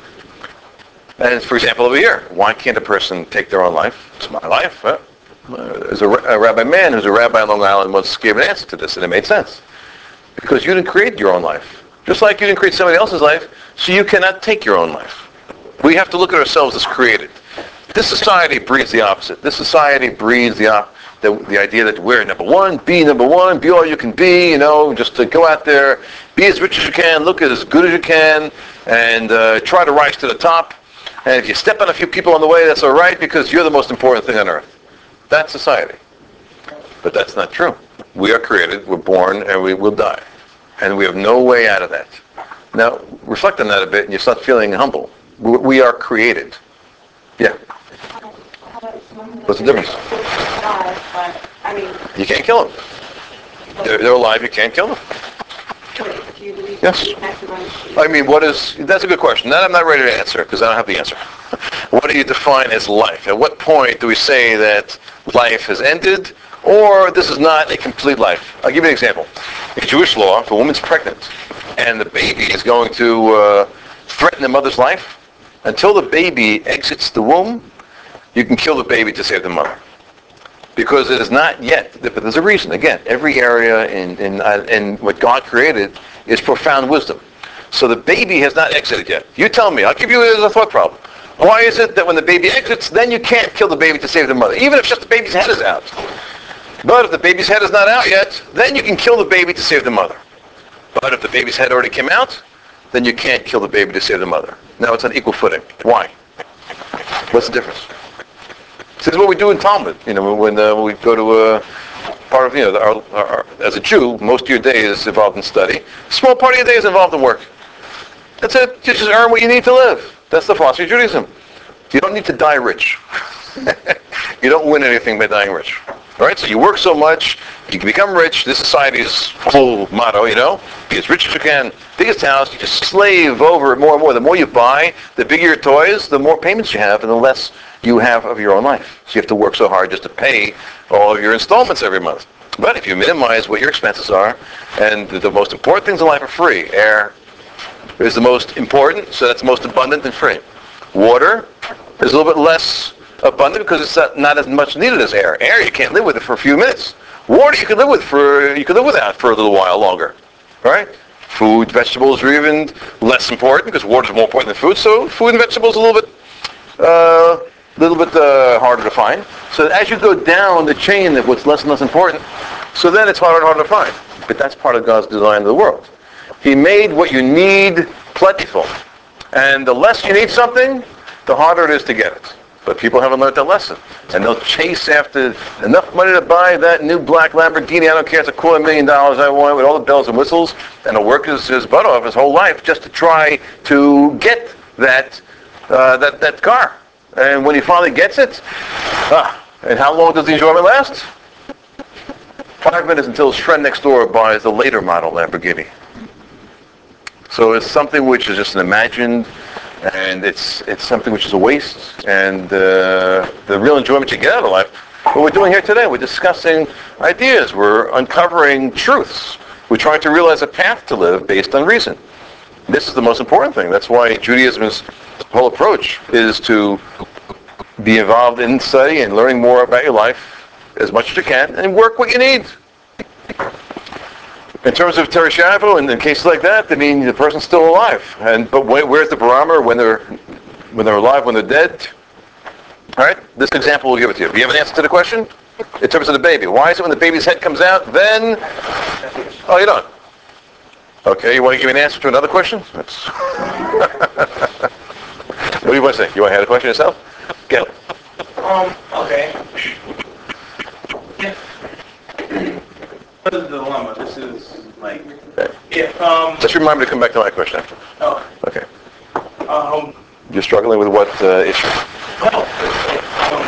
And for example, over here, why can't a person take their own life? It's my life. Huh? There's a, a rabbi man who's a rabbi on Long Island once gave an answer to this, and it made sense. Because you didn't create your own life. Just like you didn't create somebody else's life, so you cannot take your own life. We have to look at ourselves as created. This society breeds the opposite. This society breeds the op- the, the idea that we're number one, be number one, be all you can be, you know, just to go out there, be as rich as you can, look as good as you can, and uh, try to rise to the top. And if you step on a few people on the way, that's all right, because you're the most important thing on earth. That's society. But that's not true. We are created, we're born, and we will die. And we have no way out of that. Now, reflect on that a bit, and you start feeling humble. We we are created. Yeah. What's the difference? I mean, You can't kill them. They're, they're alive, you can't kill them. do you believe Yes. I mean, what is, that's a good question. That I'm not ready to answer, because I don't have the answer. What do you define as life? At what point do we say that life has ended, or this is not a complete life? I'll give you an example. In Jewish law, if a woman's pregnant, and the baby is going to uh, threaten the mother's life, until the baby exits the womb, you can kill the baby to save the mother. Because it is not yet, but there's a reason. Again, every area in, in, uh, in what God created is profound wisdom. So the baby has not exited yet. You tell me, I'll give you it as a thought problem. Why is it that when the baby exits, then you can't kill the baby to save the mother, even if just the baby's head is out? But if the baby's head is not out yet, then you can kill the baby to save the mother. But if the baby's head already came out, then you can't kill the baby to save the mother. Now it's on equal footing. Why? What's the difference? This is what we do in Talmud. You know, when, uh, when we go to a part of, you know, our, our, our, as a Jew, most of your day is involved in study. A small part of your day is involved in work. That's it. You just earn what you need to live. That's the philosophy of Judaism. You don't need to die rich. You don't win anything by dying rich. All right? So you work so much, you can become rich. This society's whole motto, you know, be as rich as you can. Biggest house, you just slave over it more and more. The more you buy, the bigger your toys, the more payments you have, and the less you have of your own life. So you have to work so hard just to pay all of your installments every month. But if you minimize what your expenses are, and the most important things in life are free. Air is the most important, so that's most abundant and free. Water is a little bit less abundant because it's not, not as much needed as air. Air, you can't live with it for a few minutes. Water, you can live with for you can live without for a little while longer, right? Food, vegetables are even less important because water is more important than food. So food and vegetables are a little bit, uh, little bit uh, harder to find. So as you go down the chain of what's less and less important, so then it's harder and harder to find. But that's part of God's design of the world. He made what you need plentiful, and the less you need something, the harder it is to get it. But people haven't learned that lesson. And they'll chase after enough money to buy that new black Lamborghini. I don't care, it's a quarter million dollars I want with all the bells and whistles. And he'll work his, his butt off his whole life just to try to get that, uh, that, that car. And when he finally gets it, ah, and how long does the enjoyment last? Five minutes until his friend next door buys the later model Lamborghini. So it's something which is just an imagined, and it's it's something which is a waste, and uh, the real enjoyment you get out of life. What we're doing here today, we're discussing ideas, we're uncovering truths, we're trying to realize a path to live based on reason. This is the most important thing. That's why Judaism's whole approach is to be involved in study and learning more about your life as much as you can, and work what you need. In terms of Teresh Shavu, and in cases like that, I mean, the person's still alive. And but where, where's the barometer when they're when they're alive, when they're dead? All right, this example will give it to you. Do you have an answer to the question? In terms of the baby, why is it when the baby's head comes out, then? Oh, you don't. Okay, you want to give me an answer to another question? That's what do you want to say? You want to have a question yourself? Get it. Um, okay. This is the dilemma. This is like, if, um, Just remind me to come back to my question after. oh, Okay. um, You're struggling with what uh, issue? Well, um,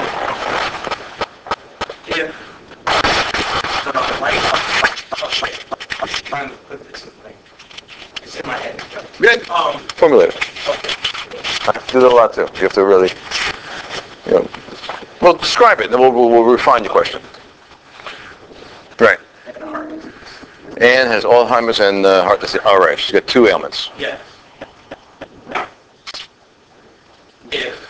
if the light, I'm trying to put this in like, it's in my head. Good. Um, Formulate it. I have to do that a lot too. You have to really, you know, well, describe it, and then we'll, we'll, we'll refine your question. Right. Anne has Alzheimer's and uh, heart disease. All right, she's got two ailments. yes. If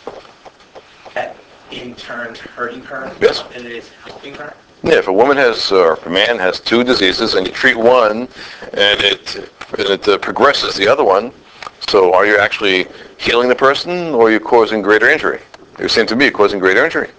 that in turn hurting her, Yes. and it is helping her. Yeah, if a woman has, or if a man has two diseases, and you treat one, and it and it uh, progresses the other one, so are you actually healing the person, or are you causing greater injury? It seems to me you're causing greater injury,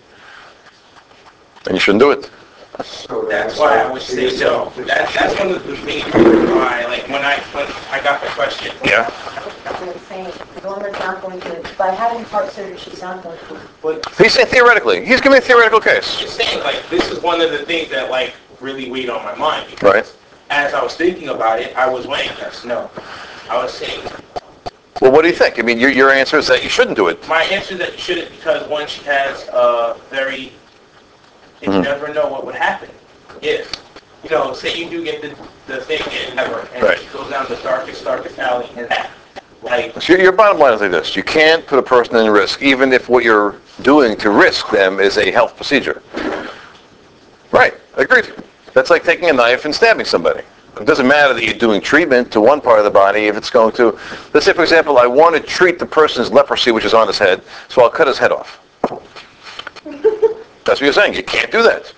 and you shouldn't do it. So That's why I would say so. That, that's one of the main reasons why, like, when I, when I got the question. Yeah. I'm saying the woman's not going to, by having heart surgery, she's not going to. But He's saying theoretically. He's giving me a theoretical case. just saying, like, this is one of the things that, like, really weighed on my mind. Because Right. as I was thinking about it, I was weighing yes, no. I was saying, Well, what do you think? I mean, your, your answer is that you shouldn't do it. my answer is that you shouldn't, because one, she has a very, you Mhm. never know what would happen if, you know, say you do get the, the thing and never, and Right. it goes down the darkest, darkest alley, and that, like, So your, your bottom line is like this. You can't put a person in risk, even if what you're doing to risk them is a health procedure. Right. Agreed. That's like taking a knife and stabbing somebody. It doesn't matter that you're doing treatment to one part of the body if it's going to, let's say, for example, I want to treat the person's leprosy, which is on his head, so I'll cut his head off. That's what you're saying. You can't do that.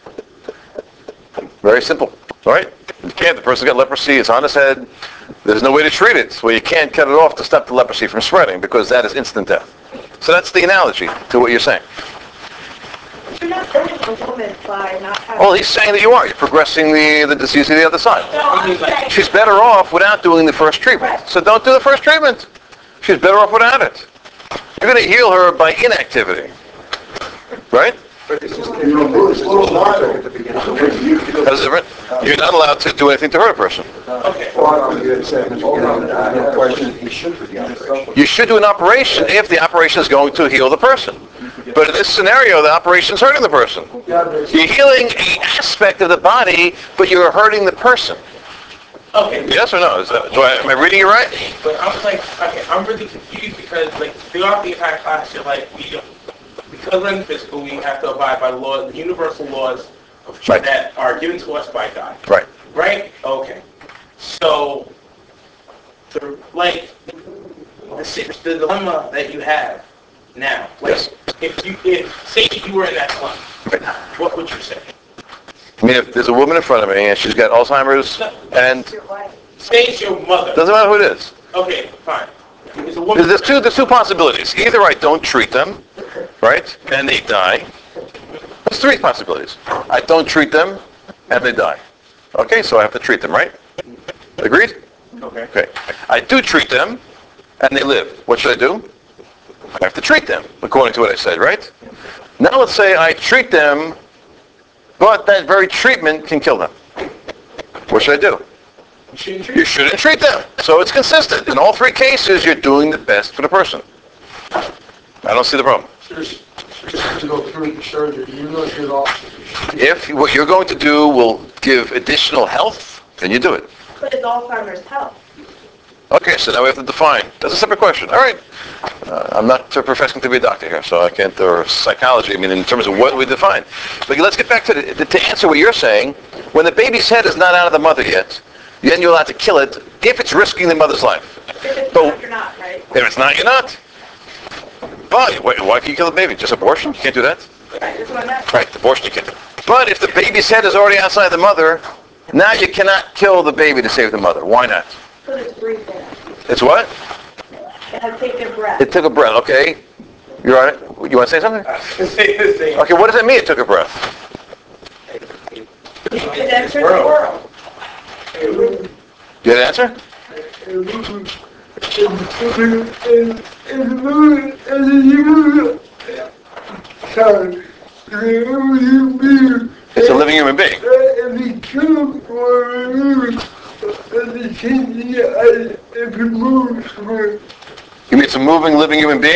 Very simple. All right? You can't. The person's got leprosy. It's on his head. There's no way to treat it. Well, you can't cut it off to stop the leprosy from spreading because that is instant death. So that's the analogy to what you're saying. You're not killing a woman by not having... Well, he's saying that you are. You're progressing the, the disease to the other side. No, I'm saying... She's better off without doing the first treatment. So don't do the first treatment. She's better off without it. You're going to heal her by inactivity. Right? It's just it's a little logic at the beginning. That's different. You're not allowed to do anything to hurt a person. okay. You had said in the beginning, I have a question, he should do the operation. You should do an operation if the operation is going to heal the person. But in this scenario, the operation is hurting the person. You're healing an aspect of the body, but you're hurting the person. Okay. Yes or no? Is that, do I, am I reading it right? But I'm like, okay, I'm really confused because, like, throughout the entire class, you're like, we don't, because we're in physical, we have to abide by the law, the universal laws of, Right. that are given to us by God. Right. Right? Okay. So, the, like, the, si- the dilemma that you have now, like, Yes. if you, if, say you were in that slum, Right. what would you say? I mean, if there's a woman in front of me and she's got Alzheimer's and Say it's your mother. doesn't matter who it is. Okay, fine. It's a woman. There's, there's two there's two possibilities. Either I don't treat them, right, and they die. There's three possibilities. I don't treat them and they die. Okay, so I have to treat them, right? Agreed? Okay. Okay. I do treat them and they live. What should I do? I have to treat them, according to what I said, right? Now let's say I treat them, but that very treatment can kill them. What should I do? You shouldn't treat You shouldn't treat them. So it's consistent. In all three cases, you're doing the best for the person. I don't see the problem. Just, just to go through the surgery, even though she's off. If what you're going to do will give additional health, then you do it. But it's Alzheimer's health. Okay, so now we have to define. That's a separate question. All right. Uh, I'm not uh, professing to be a doctor here, so I can't, or psychology, I mean, in terms of what we define. But let's get back to the, to answer what you're saying. When the baby's head is not out of the mother yet, then you're allowed to kill it if it's risking the mother's life. If it's But not, you're not, right? if it's not, you're not. Why? Why why can you kill the baby? Just abortion? You can't do that? Right, that's what I meant. Right, abortion you can't do. But if the baby's head is already outside the mother, now you cannot kill the baby to save the mother. Why not? Because it's breathing. It's what? It has taken breath. It took a breath, okay. You're on it? You want to say something? Say the same. Okay, what does that mean, it took a breath? It entered the world. You had an answer? Sorry. It's a living human being. And he killed one and he changed it, it moves. You mean it's a moving, living human being?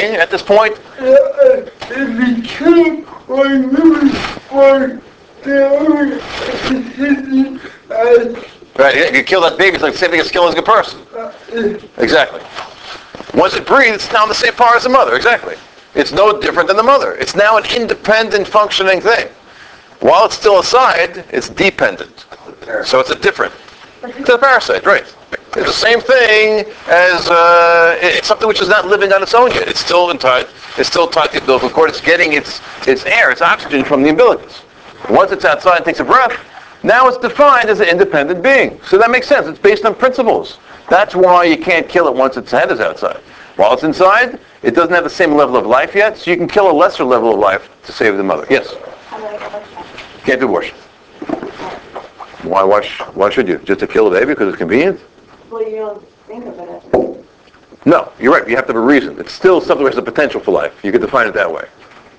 point, Uh, if you kill one woman for the only decision as right, you you kill that baby, it's like the same thing as killing a good person. uh, Exactly. Once it breathes, it's now in the same power as the mother, exactly. It's no different than the mother. It's now an independent functioning thing. While it's still aside, it's dependent. So it's a different. It's a parasite, right. It's the same thing as, uh, it's something which is not living on its own yet. It's still in tied, it's still tied to the umbilical cord. It's getting its, its air, its oxygen from the umbilicus. Once it's outside and takes a breath, now it's defined as an independent being. So that makes sense. It's based on principles. That's why you can't kill it once its head is outside. While it's inside, it doesn't have the same level of life yet, so you can kill a lesser level of life to save the mother. Yes? Can't do abortion. Why, why, sh- why should you? Just to kill a baby because it's convenient? Well, you don't think of it as... No, you're right. You have to have a reason. It's still something which has a potential for life. You could define it that way.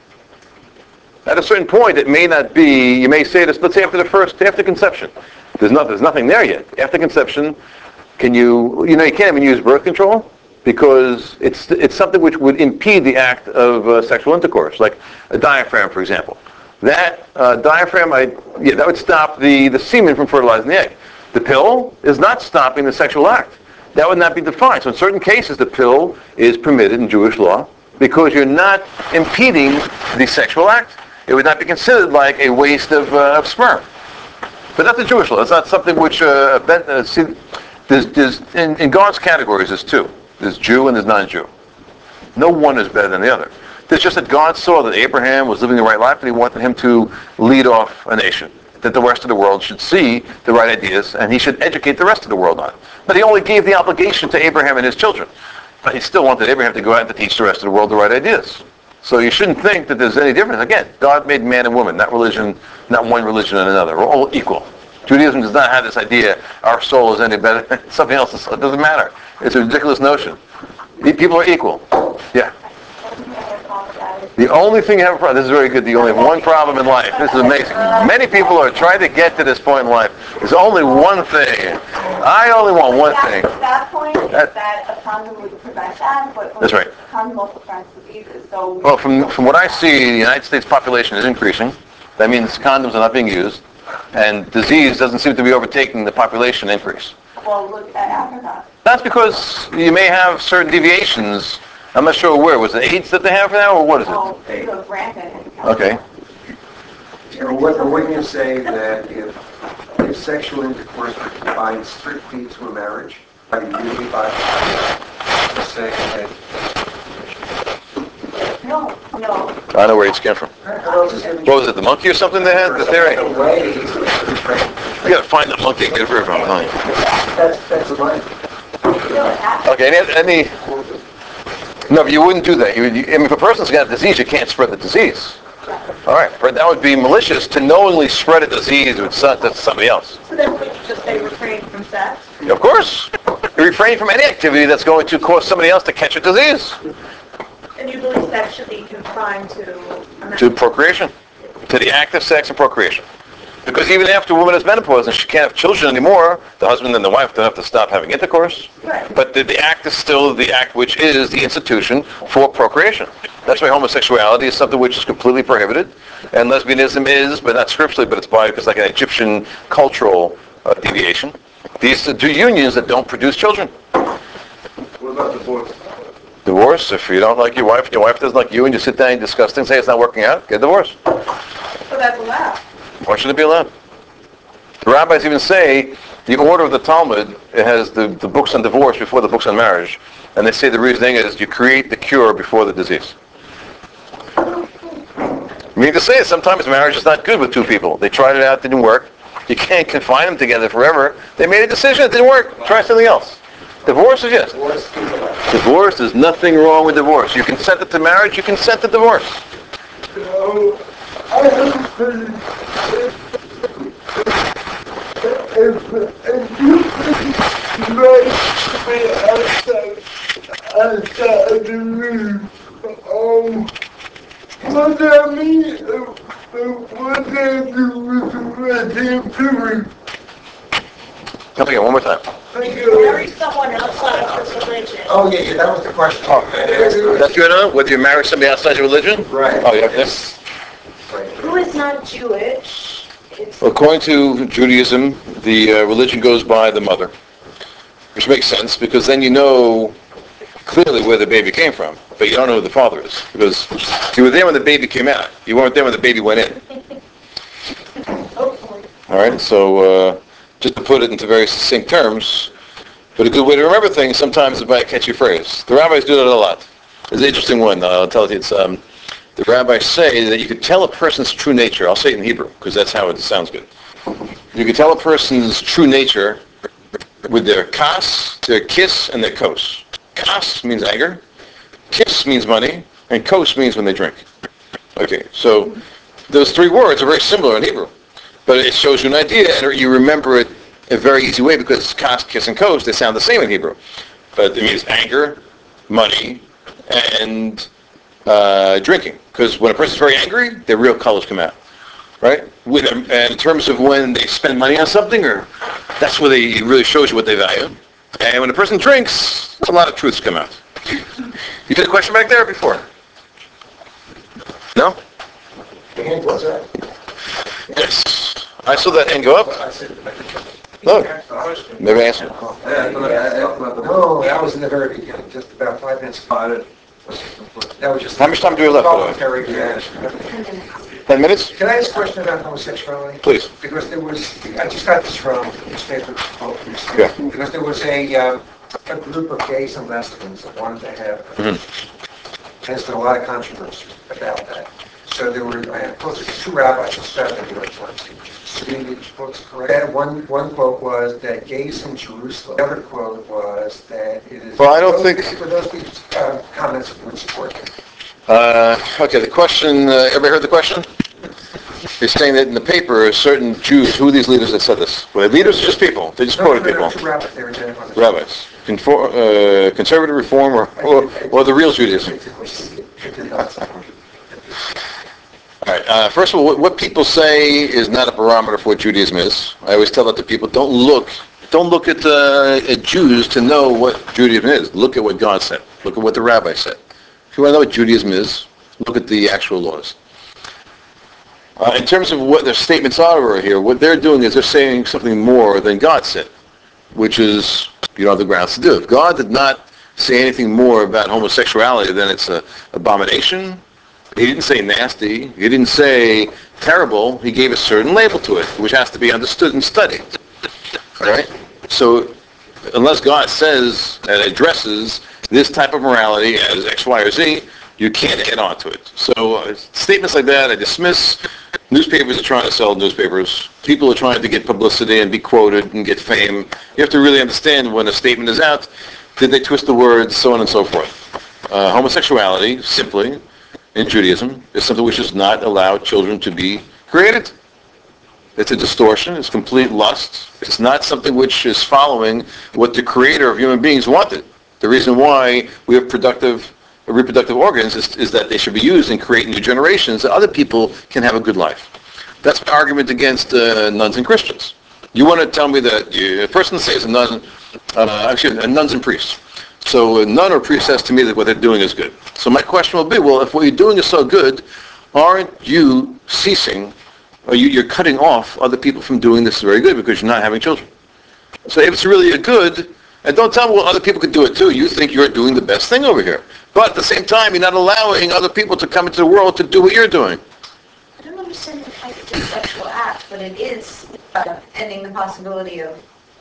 At a certain point, it may not be, you may say this, let's say after the first, after conception. There's, not, there's nothing there yet. After conception, can you, you know, you can't even use birth control because it's it's something which would impede the act of uh, sexual intercourse, like a diaphragm, for example. That uh, diaphragm, I, yeah, that would stop the, the semen from fertilizing the egg. The pill is not stopping the sexual act. That would not be defined. So in certain cases, the pill is permitted in Jewish law because you're not impeding the sexual act. It would not be considered like a waste of, uh, of sperm. But that's the Jewish law. It's not something which, uh, ben, uh, see, there's, there's, in, in God's categories, there's two. There's Jew and there's non-Jew. No one is better than the other. It's just that God saw that Abraham was living the right life and he wanted him to lead off a nation. That the rest of the world should see the right ideas and he should educate the rest of the world on it. But he only gave the obligation to Abraham and his children. But he still wanted Abraham to go out and to teach the rest of the world the right ideas. So you shouldn't think that there's any difference. Again, God made man and woman, not religion, not one religion and another. We're all equal. Judaism does not have this idea, our soul is any better than something else. It doesn't matter. It's a ridiculous notion. People are equal. Yeah. The only thing you have a problem, this is very good, the only one problem in life, this is amazing. Many people are trying to get to this point in life. There's only one thing. I only want one thing. That point is That- that a condom would prevent that, but That's right. a condom also prevents diseases, so... Well, from from what I see, the United States population is increasing. That means condoms are not being used. And disease doesn't seem to be overtaking the population increase. Well, look at Africa. That's because you may have certain deviations. I'm not sure where. Was it AIDS that they have now, or what is Oh, it? it goes rampant in Okay. California. Or what- or wouldn't you say that if, if sexual intercourse were confined strictly to a marriage, are you really by saying that? No, no. I know where AIDS came from. What was it, the monkey or something they had, the theory? The way, You gotta find the monkey and get rid of him. huh? that's, that's right. No, it happens. Okay, any, any, no, but you wouldn't do that. You, would- you, I mean, if a person's got a disease, you can't spread the disease. All right, but that would be malicious to knowingly spread a disease with some, to somebody else. So then would you just say refrain from sex? Of course. You refrain from any activity that's going to cause somebody else to catch a disease. And you believe sex should be confined to a man? To procreation. To the act of sex and procreation. Because even after a woman has menopause and she can't have children anymore, the husband and the wife don't have to stop having intercourse. Right. But the, the act is still the act which is the institution for procreation. That's why homosexuality is something which is completely prohibited. And lesbianism is, but not scripturally, but it's by, it's like an Egyptian cultural uh, deviation. These are two unions that don't produce children. What about divorce? Divorce, if you don't like your wife, your wife doesn't like you, and you sit down and discuss things, say it's not working out, get divorced. So that's allowed. Why should it be allowed? The rabbis even say the order of the Talmud, it has the, the books on divorce before the books on marriage. And they say the reasoning is you create the cure before the disease. I mean to say sometimes marriage is not good with two people. They tried it out, didn't work. You can't confine them together forever. They made a decision, it didn't work. Try something else. Divorce is yes. Divorce, there's nothing wrong with divorce. You consented to marriage, you consent to divorce. So, I have a question. If, if you right me outside, outside of the room, um, what that mean? Uh, uh, what that do with the red hand period? Come again, one more time. marry someone outside your religion. Oh, yeah, yeah, that was the question. Oh, that's good, huh? Whether you marry somebody outside your religion? Right. Oh, yeah, yes. Right. Who is not Jewish? It's According to Judaism, the uh, religion goes by the mother, which makes sense because then you know clearly where the baby came from, but you don't know who the father is because you were there when the baby came out. You weren't there when the baby went in. hopefully. All right, so uh, just to put it into very succinct terms, but a good way to remember things sometimes is by a catchy phrase. The rabbis do that a lot. There's an interesting one. Uh, I'll tell you. It's um, the rabbis say that you could tell a person's true nature. I'll say it in Hebrew because that's how it sounds good. You can tell a person's true nature with their kas, their kiss, and their kos. Kas means anger, kiss means money, and kos means when they drink. Okay, so those three words are very similar in Hebrew, but it shows you an idea, and you remember it a very easy way because kas, kiss, and kos, they sound the same in Hebrew. But it means anger, money, and uh, drinking. Because when a person's very angry, their real colors come out. Right? With them, and in terms of when they spend money on something, or that's where they it really shows you what they value. And when a person drinks, a lot of truths come out. You had a question back there before? No? The hand was up. Yes. I saw that hand go up. I said, Look, maybe I asked you. no, that was in the very beginning, just about five minutes. That was just. How much time do we have left, by the way? Voluntary reaction. Ten minutes? Can I ask a question about homosexuality? Please. Because there was, I just got this from newspaper. Yeah. Because there was a, uh, a group of gays and lesbians that wanted to have, Mm-hmm. there's been a lot of controversy about that. So there were, I posted two rabbis, especially the New York Times, reading these books correct. And one, one quote was that gays in Jerusalem. The other quote was that it is. Well, I don't those, think- For those uh, comments would support them. Uh, okay, the question, uh, everybody heard the question? He's saying that in the paper, certain Jews, who are these leaders that said this? Well, leaders are just people. They just No, quoted no, no, people. two rabbis, they were identifying. Rabbis. Confor- uh, conservative reform or, or, or the real Judaism. All right. Uh, first of all, what, what people say is not a barometer for what Judaism is. I always tell that to people: don't look, don't look at, uh, at Jews to know what Judaism is. Look at what God said. Look at what the rabbi said. If you want to know what Judaism is, look at the actual laws. Uh, in terms of what their statements are over here, what they're doing is they're saying something more than God said, which is you don't have the grounds to do. If God did not say anything more about homosexuality, then it's an abomination. He didn't say nasty. He didn't say terrible. He gave a certain label to it, which has to be understood and studied. All right? So unless God says and addresses this type of morality as X, Y, or Z, you can't get onto it. So uh, statements like that I dismiss. Newspapers are trying to sell newspapers. People are trying to get publicity and be quoted and get fame. You have to really understand when a statement is out, did they twist the words, so on and so forth. Uh, homosexuality, simply, in Judaism, is something which does not allow children to be created. It's a distortion. It's complete lust. It's not something which is following what the creator of human beings wanted. The reason why we have productive reproductive organs is, is that they should be used in creating new generations so other people can have a good life. That's my argument against uh, nuns and Christians. You want to tell me that you, a person says a nun, uh, actually, a nuns and priests. So a nun or priest says to me that what they're doing is good. So my question will be, well, if what you're doing is so good, aren't you ceasing, or you, you're cutting off other people from doing this very good because you're not having children? So if it's really a good, and don't tell me, well, other people could do it too. You think you're doing the best thing over here. But at the same time, you're not allowing other people to come into the world to do what you're doing. I don't understand the type of sexual act, but it is uh, ending the possibility of.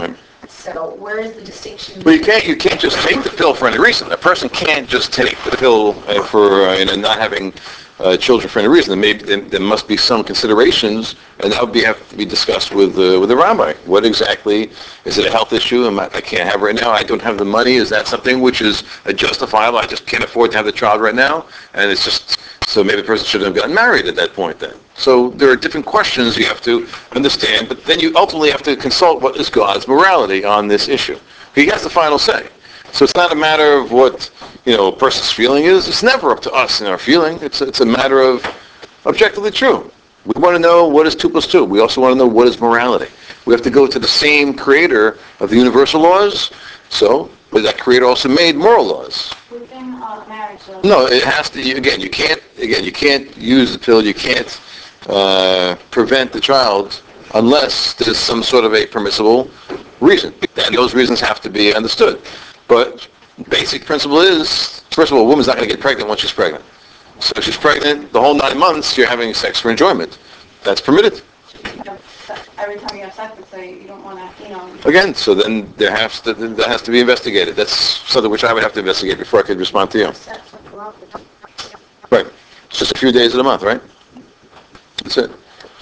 So where is the distinction? Well, you can't. You can't just take the pill for any reason. A person can't just take the pill uh, for uh, and not having uh, children for any reason. There, may, there, there must be some considerations, and that would be, have to be discussed with uh, with the rabbi. What exactly is it? A health issue? Am I, I can't have right now. I don't have the money. Is that something which is uh, justifiable? I just can't afford to have the child right now, and it's just so maybe the person should have gotten married at that point then. So there are different questions you have to understand, but then you ultimately have to consult what is God's morality on this issue. He has the final say. So it's not a matter of what, you know, a person's feeling is. It's never up to us in our feeling. It's, it's a matter of objectively true. We want to know what is two plus two. We also want to know what is morality. We have to go to the same creator of the universal laws. So, but that creator also made moral laws. Within uh, marriage, though. No, it has to. Again, you can't. Again, you can't use the pill. You can't uh, prevent the child unless there's some sort of a permissible reason, and those reasons have to be understood. But basic principle is, first of all, a woman's not going to get pregnant once she's pregnant. So if she's pregnant the whole nine months, you're having sex for enjoyment. That's permitted. Every time you have sex, it's like you don't want to, you know. Again, so then there has to that has to be investigated. That's something which I would have to investigate before I could respond to you. Right. It's just a few days of the month, right? That's it.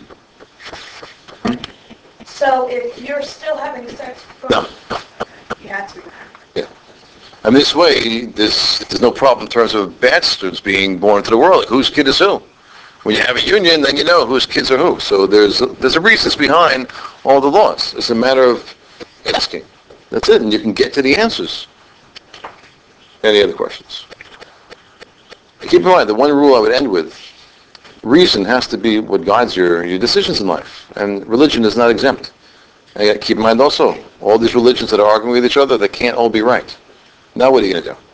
So if you're still having sex before No. you have to. Yeah. And this way, there's, there's no problem in terms of bastards being born into the world. Like, whose kid is who? When you have a union, then you know whose kids are who. So there's there's a reasons behind all the laws. It's a matter of asking. That's it, and you can get to the answers. Any other questions? Keep in mind, the one rule I would end with, reason has to be what guides your, your decisions in life. And religion is not exempt. And yet, keep in mind also, all these religions that are arguing with each other, they can't all be right. Now what are you going to do?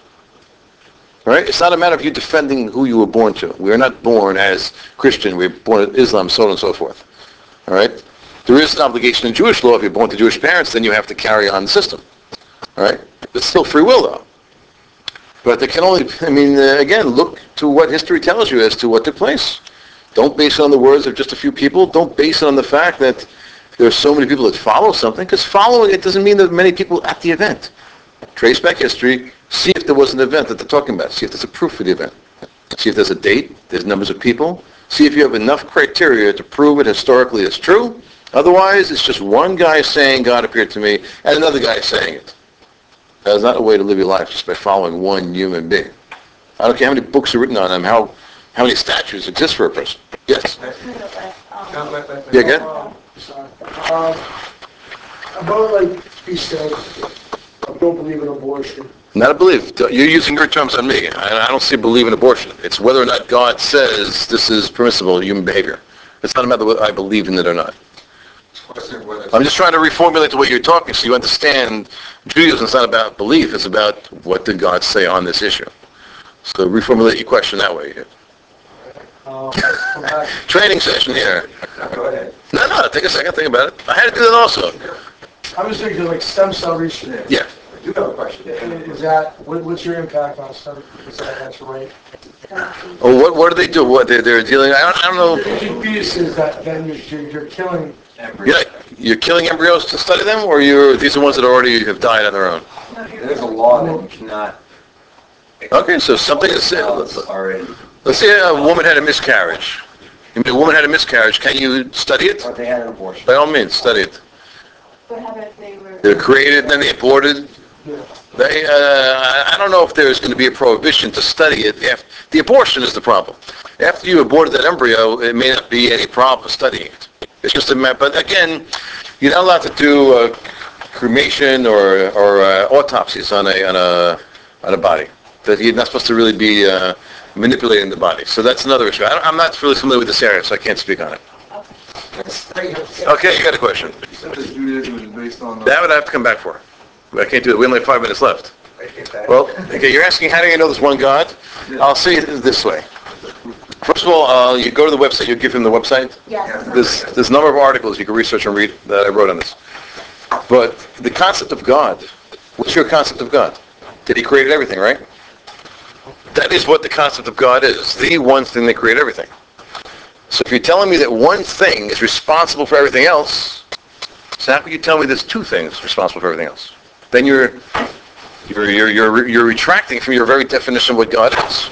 Right? It's not a matter of you defending who you were born to. We are not born as Christian. We were born as Islam, so on and so forth. All right? There is an obligation in Jewish law. If you're born to Jewish parents, then you have to carry on the system. All right? It's still free will, though. But there can only, I mean, uh, again, look to what history tells you as to what took place. Don't base it on the words of just a few people. Don't base it on the fact that there are so many people that follow something, because following it doesn't mean that many people at the event. Trace back history. See if there was an event that they're talking about. See if there's a proof for the event. See if there's a date, there's numbers of people. See if you have enough criteria to prove it historically as true. Otherwise, it's just one guy saying God appeared to me and another guy saying it. That's not a way to live your life, just by following one human being. I don't care how many books are written on him, how how many statues exist for a person. Yes? Yeah, again? Sorry. Um, about like he said, I don't believe in abortion. Not a belief. You're using your terms on me. I I don't see believe in abortion. It's whether or not God says this is permissible human behavior. It's not a matter whether I believe in it or not. I'm just trying to reformulate the way you're talking so you understand Judaism is not about belief. It's about what did God say on this issue. So reformulate your question that way. Um, Training session here. Go ahead. No, no, take a second, think about it. I had to do that also. I was thinking like stem cell research. Yeah. I do have a question. Is that, what, what's your impact on stem, is that that's right? Oh, what what do they do? What they're, they're dealing? I don't, I don't know. Fetuses that then you're, you're you're killing. You're, you're killing embryos to study them, or you're these are ones that already have died on their own? There's a law that you cannot. Okay, so something is already. Let's say a woman had a miscarriage. I mean, a woman had a miscarriage. Can you study it? Or they had an abortion. By all means, study it. What happened if they were? They're created and then they aborted. They, uh, I don't know if there's going to be a prohibition to study it. If, the abortion is the problem. After you aborted that embryo, it may not be any problem studying it. It's just a matter. But again, you're not allowed to do uh, cremation or or uh, autopsies on a on a on a body. That you're not supposed to really be uh, manipulating the body. So that's another issue. I don't, I'm not really familiar with this area, so I can't speak on it. Okay, you got a question? Judaism is based on. That would I have to come back for. I can't do it. We only have five minutes left. Well, okay, you're asking how do you know there's one God? I'll say it this way. First of all, uh, you go to the website, you give him the website. Yes. There's, there's a number of articles you can research and read that I wrote on this. But the concept of God, what's your concept of God? That he created everything, right? That is what the concept of God is. The one thing that created everything. So if you're telling me that one thing is responsible for everything else, so how can you tell me there's two things responsible for everything else? Then you're you're you're you're, you're retracting from your very definition of what God is.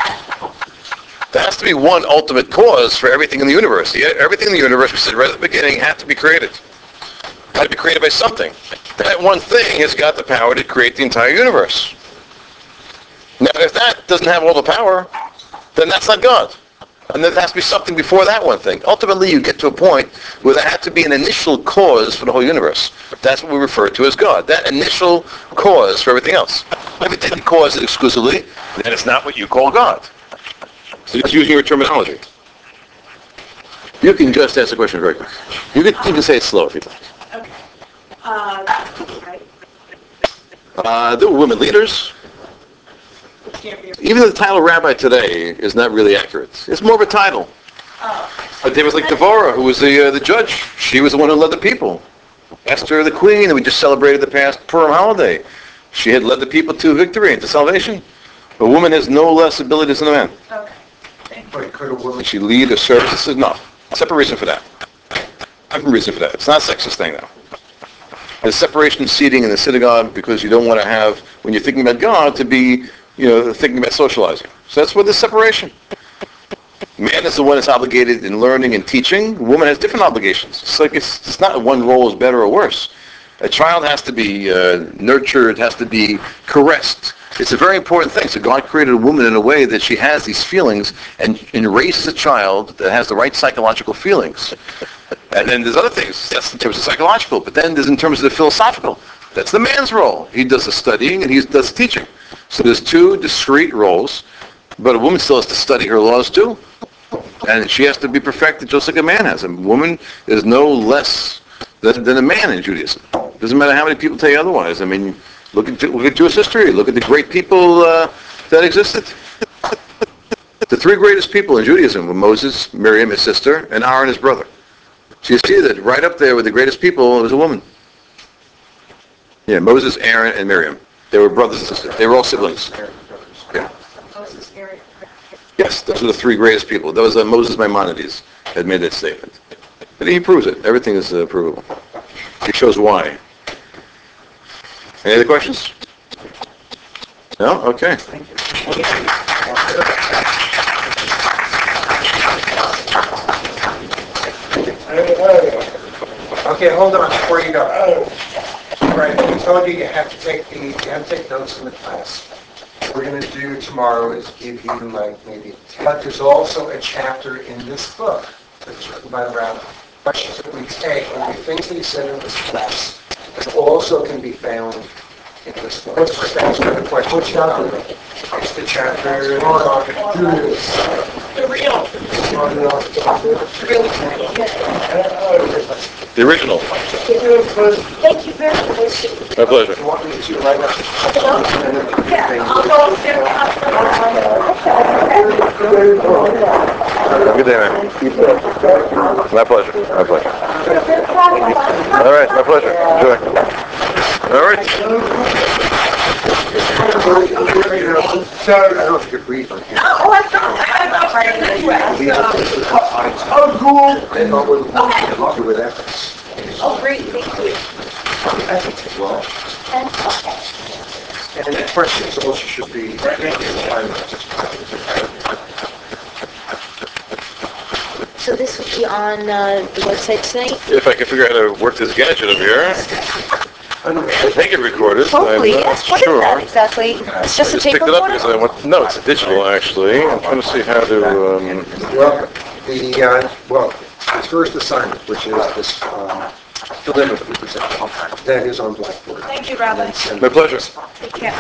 There has to be one ultimate cause for everything in the universe. Everything in the universe, we said right at the beginning, had to be created. Had to be created by something. That one thing has got the power to create the entire universe. Now, if that doesn't have all the power, then that's not God. And there has to be something before that one thing. Ultimately, you get to a point where there had to be an initial cause for the whole universe. That's what we refer to as God. That initial cause for everything else. If it didn't cause it exclusively, then it's not what you call God. So just using your terminology. You can just ask the question very quick. You can, you can say it slow if you'd like. Okay. Uh, right. Uh, there were women leaders. Can't be. Even the title rabbi today is not really accurate. It's more of a title. Oh. But there was like Devorah, who was the uh, the judge. She was the one who led the people. Esther, the queen, and we just celebrated the past Purim holiday. She had led the people to victory and to salvation. A woman has no less abilities than a man. Okay. But could a woman, She lead a service. This is no. Separate reason for that. Different reason for that. It's not a sexist thing, though. There's separation seating in the synagogue because you don't want to have, when you're thinking about God, to be, you know, thinking about socializing. So that's where there's separation. Man is the one that's obligated in learning and teaching. Woman has different obligations. It's like it's, it's not one role is better or worse. A child has to be uh, nurtured, has to be caressed. It's a very important thing. So God created a woman in a way that she has these feelings and, and raises a child that has the right psychological feelings. And then there's other things. That's in terms of psychological. But then there's in terms of the philosophical. That's the man's role. He does the studying and he does the teaching. So there's two discrete roles. But a woman still has to study her laws too. And she has to be perfected just like a man has. A woman is no less than, than a man in Judaism. Doesn't matter how many people tell you otherwise. I mean, look at look at Jewish history. Look at the great people uh, that existed. The three greatest people in Judaism were Moses, Miriam, his sister, and Aaron, his brother. So you see that right up there with the greatest people was a woman. Yeah, Moses, Aaron, and Miriam. They were brothers and sisters. They were all siblings. Yeah. Moses, Aaron. Yes, those are the three greatest people. Those are Moses Maimonides had made that statement. And he proves it. Everything is uh, provable. He shows why. Any other questions? No? Okay. okay, hold on before you go. All right, I told you you have to take the, you have to take notes in the class. What we're going to do tomorrow is give you like maybe ten. But there's also a chapter in this book that's written by the rabbi. Questions that we take and the things that he said in this class also can be found in this book. Let's just ask the question. What chapter? It's the chapter on Judas. The real. The original. Thank you very much. My pleasure. You want me to write up? Yeah, I'll go upstairs. Have a good day, man. My pleasure. My pleasure. All right, my pleasure. Enjoy. All right. I don't know if you could read from here. Oh, I thought, I thought right. Oh, cool. I thought we would love you with ethics. Oh, great, thank you. Ethics as well. And the questions also should be. So this will be on uh, the website tonight? If I can figure out how to work this gadget over here, I think it recorded. Hopefully, I'm not yes. What sure. is that exactly? It's just I a just tape picked it up recorder? because I want. No, it's digital actually. I'm trying to see how to. Um, Well, the, uh, well, his first assignment, which is this, um, deliver the present, that is on Blackboard. Thank you, Rabbi. my pleasure. Take care.